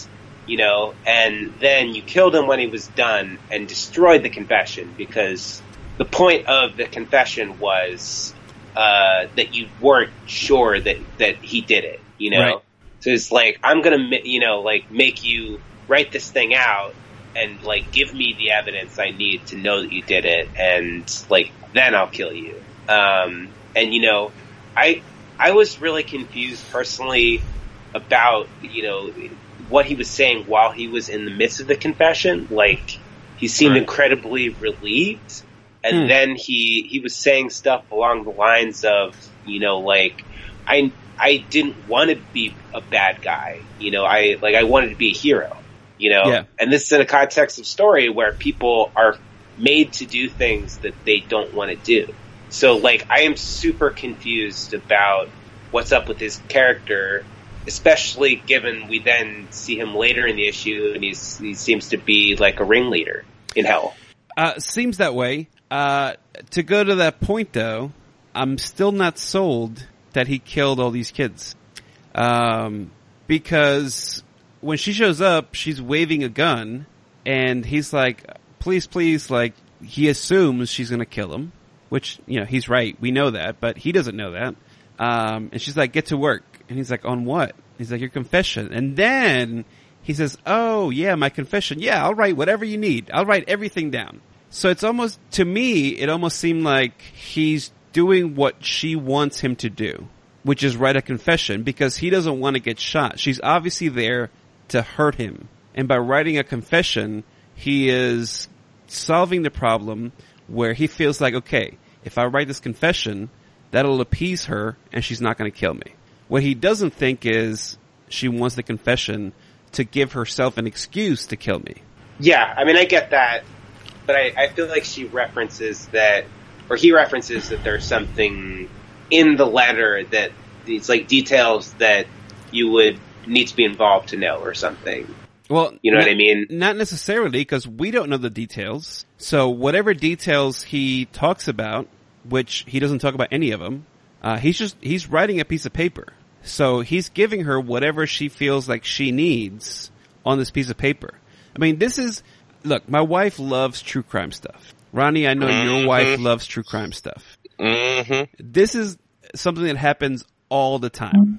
you know, and then you killed him when he was done and destroyed the confession because the point of the confession was that you weren't sure that he did it, you know? Right. So it's like, I'm gonna, you know, like, make you write this thing out and, like, give me the evidence I need to know that you did it, and, like, then I'll kill you. And, you know, I was really confused personally about, you know, what he was saying while he was in the midst of the confession. Like, he seemed incredibly relieved, and then he was saying stuff along the lines of, you know, like, I didn't want to be a bad guy, you know, I wanted to be a hero, you know? Yeah. And this is in a context of story where people are made to do things that they don't want to do. So, like, I am super confused about what's up with his character, especially given we then see him later in the issue and he seems to be like a ringleader in hell. Seems that way. To go to that point, though, I'm still not sold that he killed all these kids. Because when she shows up, she's waving a gun, and he's like, please, please, like, he assumes she's gonna kill him, which, you know, he's right. We know that, but he doesn't know that. And she's like, get to work. And he's like, on what? He's like, your confession. And then he says, oh, yeah, my confession. Yeah, I'll write whatever you need. I'll write everything down. So it's almost, to me, it almost seemed like he's doing what she wants him to do, which is write a confession, because he doesn't want to get shot. She's obviously there to hurt him. And by writing a confession, he is solving the problem where he feels like, okay, if I write this confession, that'll appease her and she's not going to kill me. What he doesn't think is she wants the confession to give herself an excuse to kill me. Yeah, I mean, I get that, but I feel like she references that, or he references that there's something in the letter that it's like details that you would need to be involved to know or something. Well, you know what I mean? Not necessarily, because we don't know the details. So whatever details he talks about, which he doesn't talk about any of them, he's writing a piece of paper. So he's giving her whatever she feels like she needs on this piece of paper. I mean, look, my wife loves true crime stuff. Ronnie, I know your wife loves true crime stuff. Mm-hmm. This is something that happens all the time.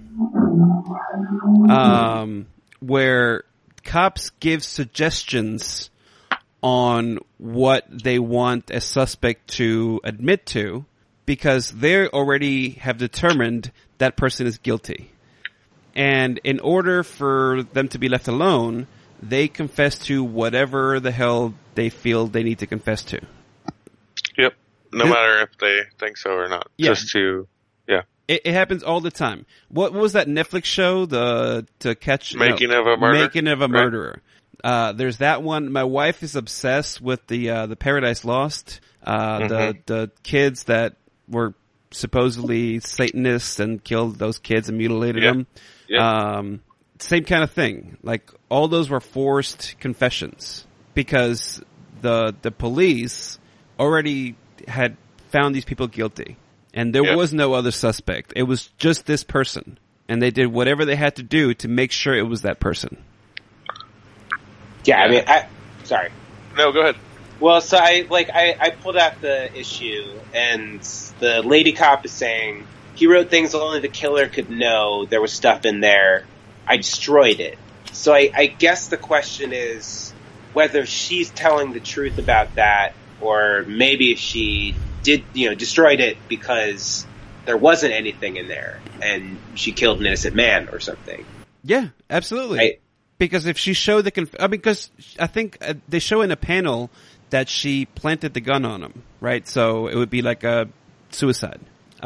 Where cops give suggestions on what they want a suspect to admit to, because they already have determined that person is guilty. And in order for them to be left alone, they confess to whatever the hell they feel they need to confess to. Yep. No matter if they think so or not. Yeah. Just to, yeah. It happens all the time. What was that Netflix show? Making of a Murderer? Making of a Murderer. There's that one. My wife is obsessed with the Paradise Lost. The kids that were supposedly Satanists and killed those kids and mutilated them. Yep. Same kind of thing. Like, all those were forced confessions because the police already had found these people guilty. And there was no other suspect. It was just this person. And they did whatever they had to do to make sure it was that person. Yeah, I mean, sorry. No, go ahead. Well, so I pulled out the issue, and the lady cop is saying, he wrote things only the killer could know. There was stuff in there. I destroyed it. So I guess the question is whether she's telling the truth about that, or maybe if she did, destroyed it because there wasn't anything in there and she killed an innocent man or something. Yeah, absolutely. Because if she showed because I think they show in a panel that she planted the gun on him, right? So it would be like a suicide.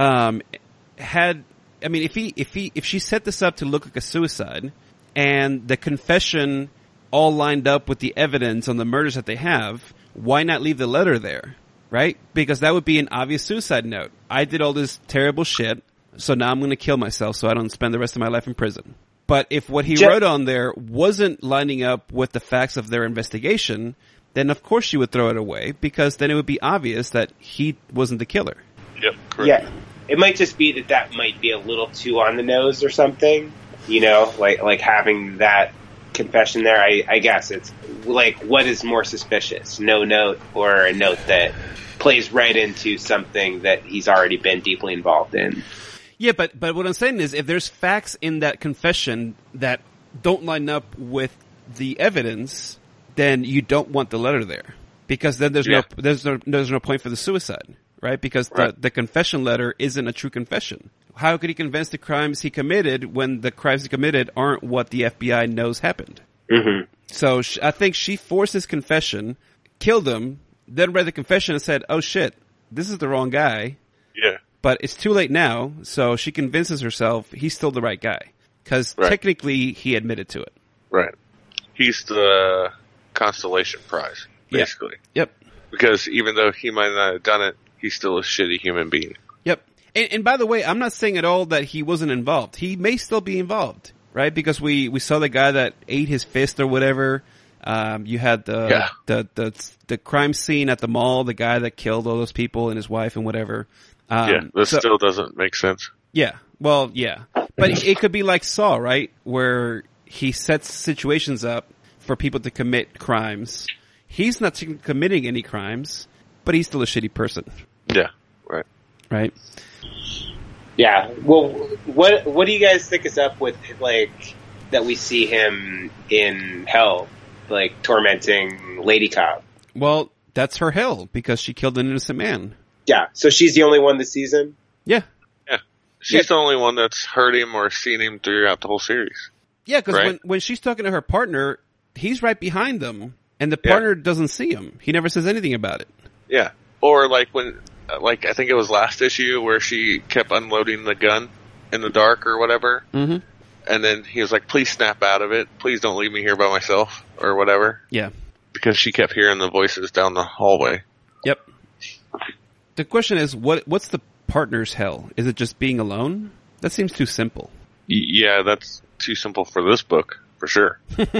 If she set this up to look like a suicide and the confession all lined up with the evidence on the murders that they have, why not leave the letter there? Right? Because that would be an obvious suicide note. I did all this terrible shit, so now I'm going to kill myself so I don't spend the rest of my life in prison. But if what he wrote on there wasn't lining up with the facts of their investigation, then of course she would throw it away, because then it would be obvious that he wasn't the killer. Yep, correct. Yeah. It might just be that might be a little too on the nose or something, like having that confession there. I guess it's like, what is more suspicious? No note or a note that plays right into something that he's already been deeply involved in. Yeah, but what I'm saying is, if there's facts in that confession that don't line up with the evidence, then you don't want the letter there, because then there's no point for the suicide, right? Because the confession letter isn't a true confession. How could he convince the crimes he committed when the crimes he committed aren't what the FBI knows happened? Mm-hmm. So I think she forced his confession, killed him, then read the confession and said, "Oh shit, this is the wrong guy." Yeah. But it's too late now, so she convinces herself he's still the right guy. Because technically, he admitted to it. Right. He's the consolation prize, basically. Yep. Because even though he might not have done it, he's still a shitty human being. Yep. And by the way, I'm not saying at all that he wasn't involved. He may still be involved, right? Because we saw the guy that ate his fist or whatever. You had the crime scene at the mall, the guy that killed all those people and his wife and whatever. This still doesn't make sense. Yeah. Well, yeah. But it could be like Saw, right? Where he sets situations up for people to commit crimes. He's not committing any crimes, but he's still a shitty person. Yeah. Right. Right? Yeah. Well, what do you guys think is up with, like, that we see him in hell, like, tormenting Lady Cobb? Well, that's her hell, because she killed an innocent man. Yeah, so she's the only one this season? Yeah. Yeah. She's the only one that's heard him or seen him throughout the whole series. Yeah, because when she's talking to her partner, he's right behind them, and the partner doesn't see him. He never says anything about it. Yeah. Or like when, like, I think it was last issue where she kept unloading the gun in the dark or whatever. Mm-hmm. And then he was like, please snap out of it. Please don't leave me here by myself or whatever. Yeah. Because she kept hearing the voices down the hallway. Yep. The question is, what's the partner's hell? Is it just being alone? That seems too simple. Yeah, that's too simple for this book, for sure.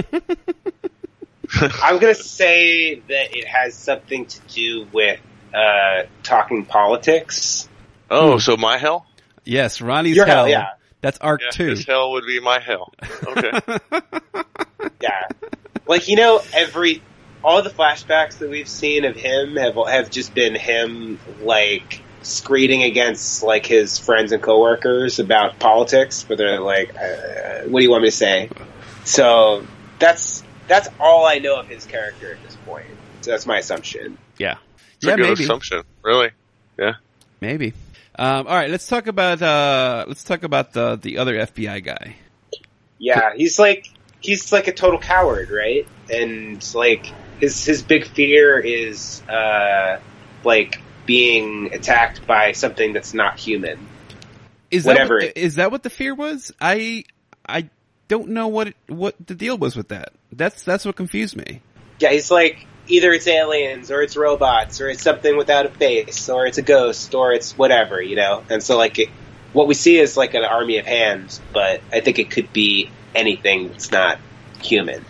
I'm going to say that it has something to do with talking politics. Oh, so my hell? Yes, Ronnie's Your hell. yeah. That's arc 2. His hell would be my hell. Okay. Yeah. Like, all the flashbacks that we've seen of him have just been him, like, screeding against, like, his friends and coworkers about politics, but they're like, what do you want me to say? So that's all I know of his character at this point. So that's my assumption. Yeah. It's a good assumption. Really? Yeah. Maybe. All right, let's talk about the other FBI guy. Yeah, he's like a total coward, right? And like his big fear is like being attacked by something that's not human. Is that what the fear was? I don't know what the deal was with that. That's what confused me. Yeah, he's like, either it's aliens, or it's robots, or it's something without a face, or it's a ghost, or it's whatever, And so, like, what we see is like an army of hands, but I think it could be anything that's not human.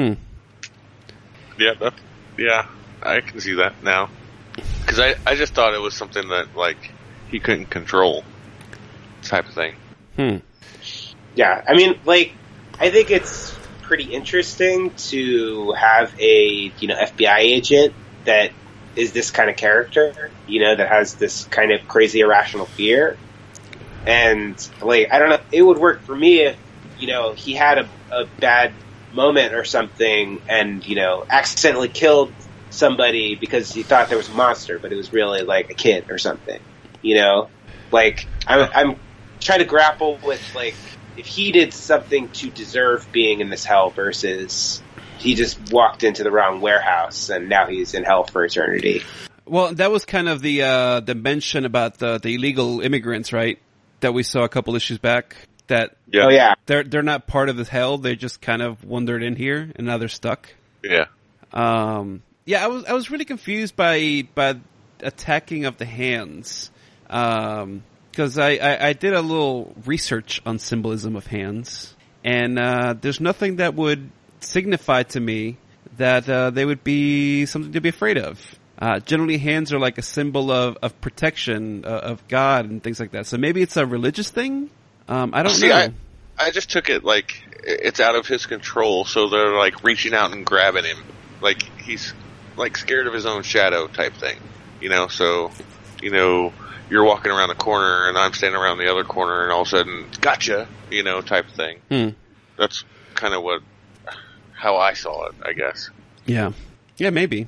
Yeah, I can see that now. Because I just thought it was something that, like, he couldn't control, type of thing. Yeah, I mean, like, I think it's pretty interesting to have a, FBI agent that is this kind of character, that has this kind of crazy irrational fear. And, like, I don't know, it would work for me if, he had a bad moment or something and, accidentally killed somebody because he thought there was a monster, but it was really, like, a kid or something, Like, I'm trying to grapple with, like, if he did something to deserve being in this hell versus he just walked into the wrong warehouse and now he's in hell for eternity. Well, that was kind of the mention about the illegal immigrants, right? That we saw a couple issues back. That they're not part of this hell. They just kind of wandered in here and now they're stuck. Yeah. I was really confused by attacking of the hands. Because I did a little research on symbolism of hands, and there's nothing that would signify to me that they would be something to be afraid of. Generally, hands are like a symbol of protection, of God and things like that. So maybe it's a religious thing? I don't know. I just took it like it's out of his control, so they're like reaching out and grabbing him. Like he's like scared of his own shadow type thing. So, you're walking around the corner and I'm standing around the other corner and all of a sudden, gotcha, type thing. That's kind of how I saw it, I guess. Yeah. Yeah, maybe.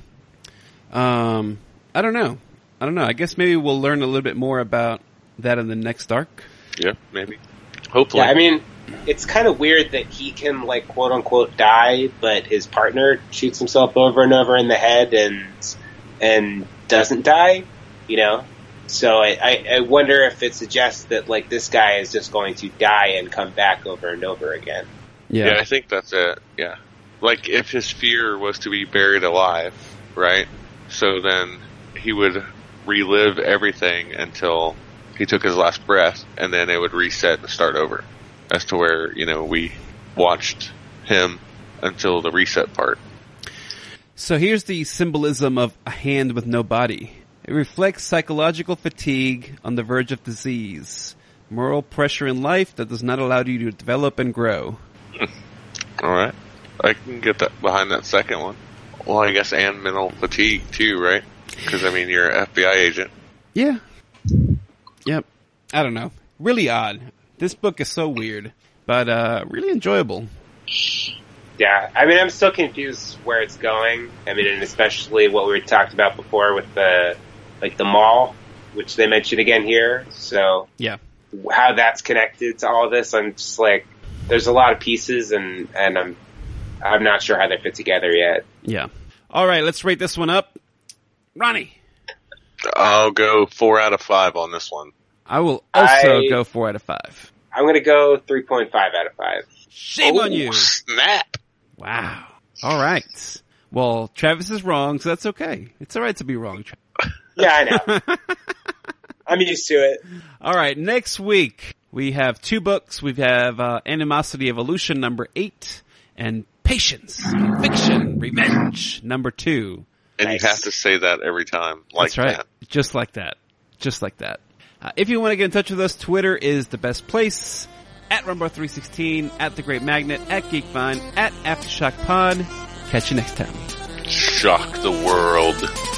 I don't know. I guess maybe we'll learn a little bit more about that in the next arc. Yeah, maybe. Hopefully. Yeah, I mean, it's kind of weird that he can, like, quote unquote die, but his partner shoots himself over and over in the head and doesn't die, So I wonder if it suggests that, like, this guy is just going to die and come back over and over again. Yeah, I think that's it. Yeah. Like, if his fear was to be buried alive, right? So then he would relive everything until he took his last breath, and then it would reset and start over. As to where, we watched him until the reset part. So here's the symbolism of a hand with no body. It reflects psychological fatigue on the verge of disease, moral pressure in life that does not allow you to develop and grow. All right. I can get that behind that second one. Well, I guess and mental fatigue too, right? Because, you're an FBI agent. Yeah. Yep. I don't know. Really odd. This book is so weird, but really enjoyable. Yeah, I'm still confused where it's going. And especially what we talked about before with the mall, which they mentioned again here. So yeah, how that's connected to all of this, I'm just like, there's a lot of pieces, and I'm not sure how they fit together yet. Yeah. All right, let's rate this one up. Ronnie. I'll go 4 out of 5 on this one. I will also go 4 out of 5. I'm going to go 3.5 out of 5. Shame on you. Snap. Wow. All right. Well, Travis is wrong, so that's okay. It's all right to be wrong, Travis. Yeah, I know. I'm used to it. All right, next week we have 2 books. We have Animosity Evolution number 8 and Patience, Conviction, Revenge number 2. And nice. You have to say that every time. That's right. That. Just like that. Just like that. If you want to get in touch with us, Twitter is the best place. At Rumbar316, at The Great Magnet, at Geekvine, at AftershockPod. Catch you next time. Shock the world.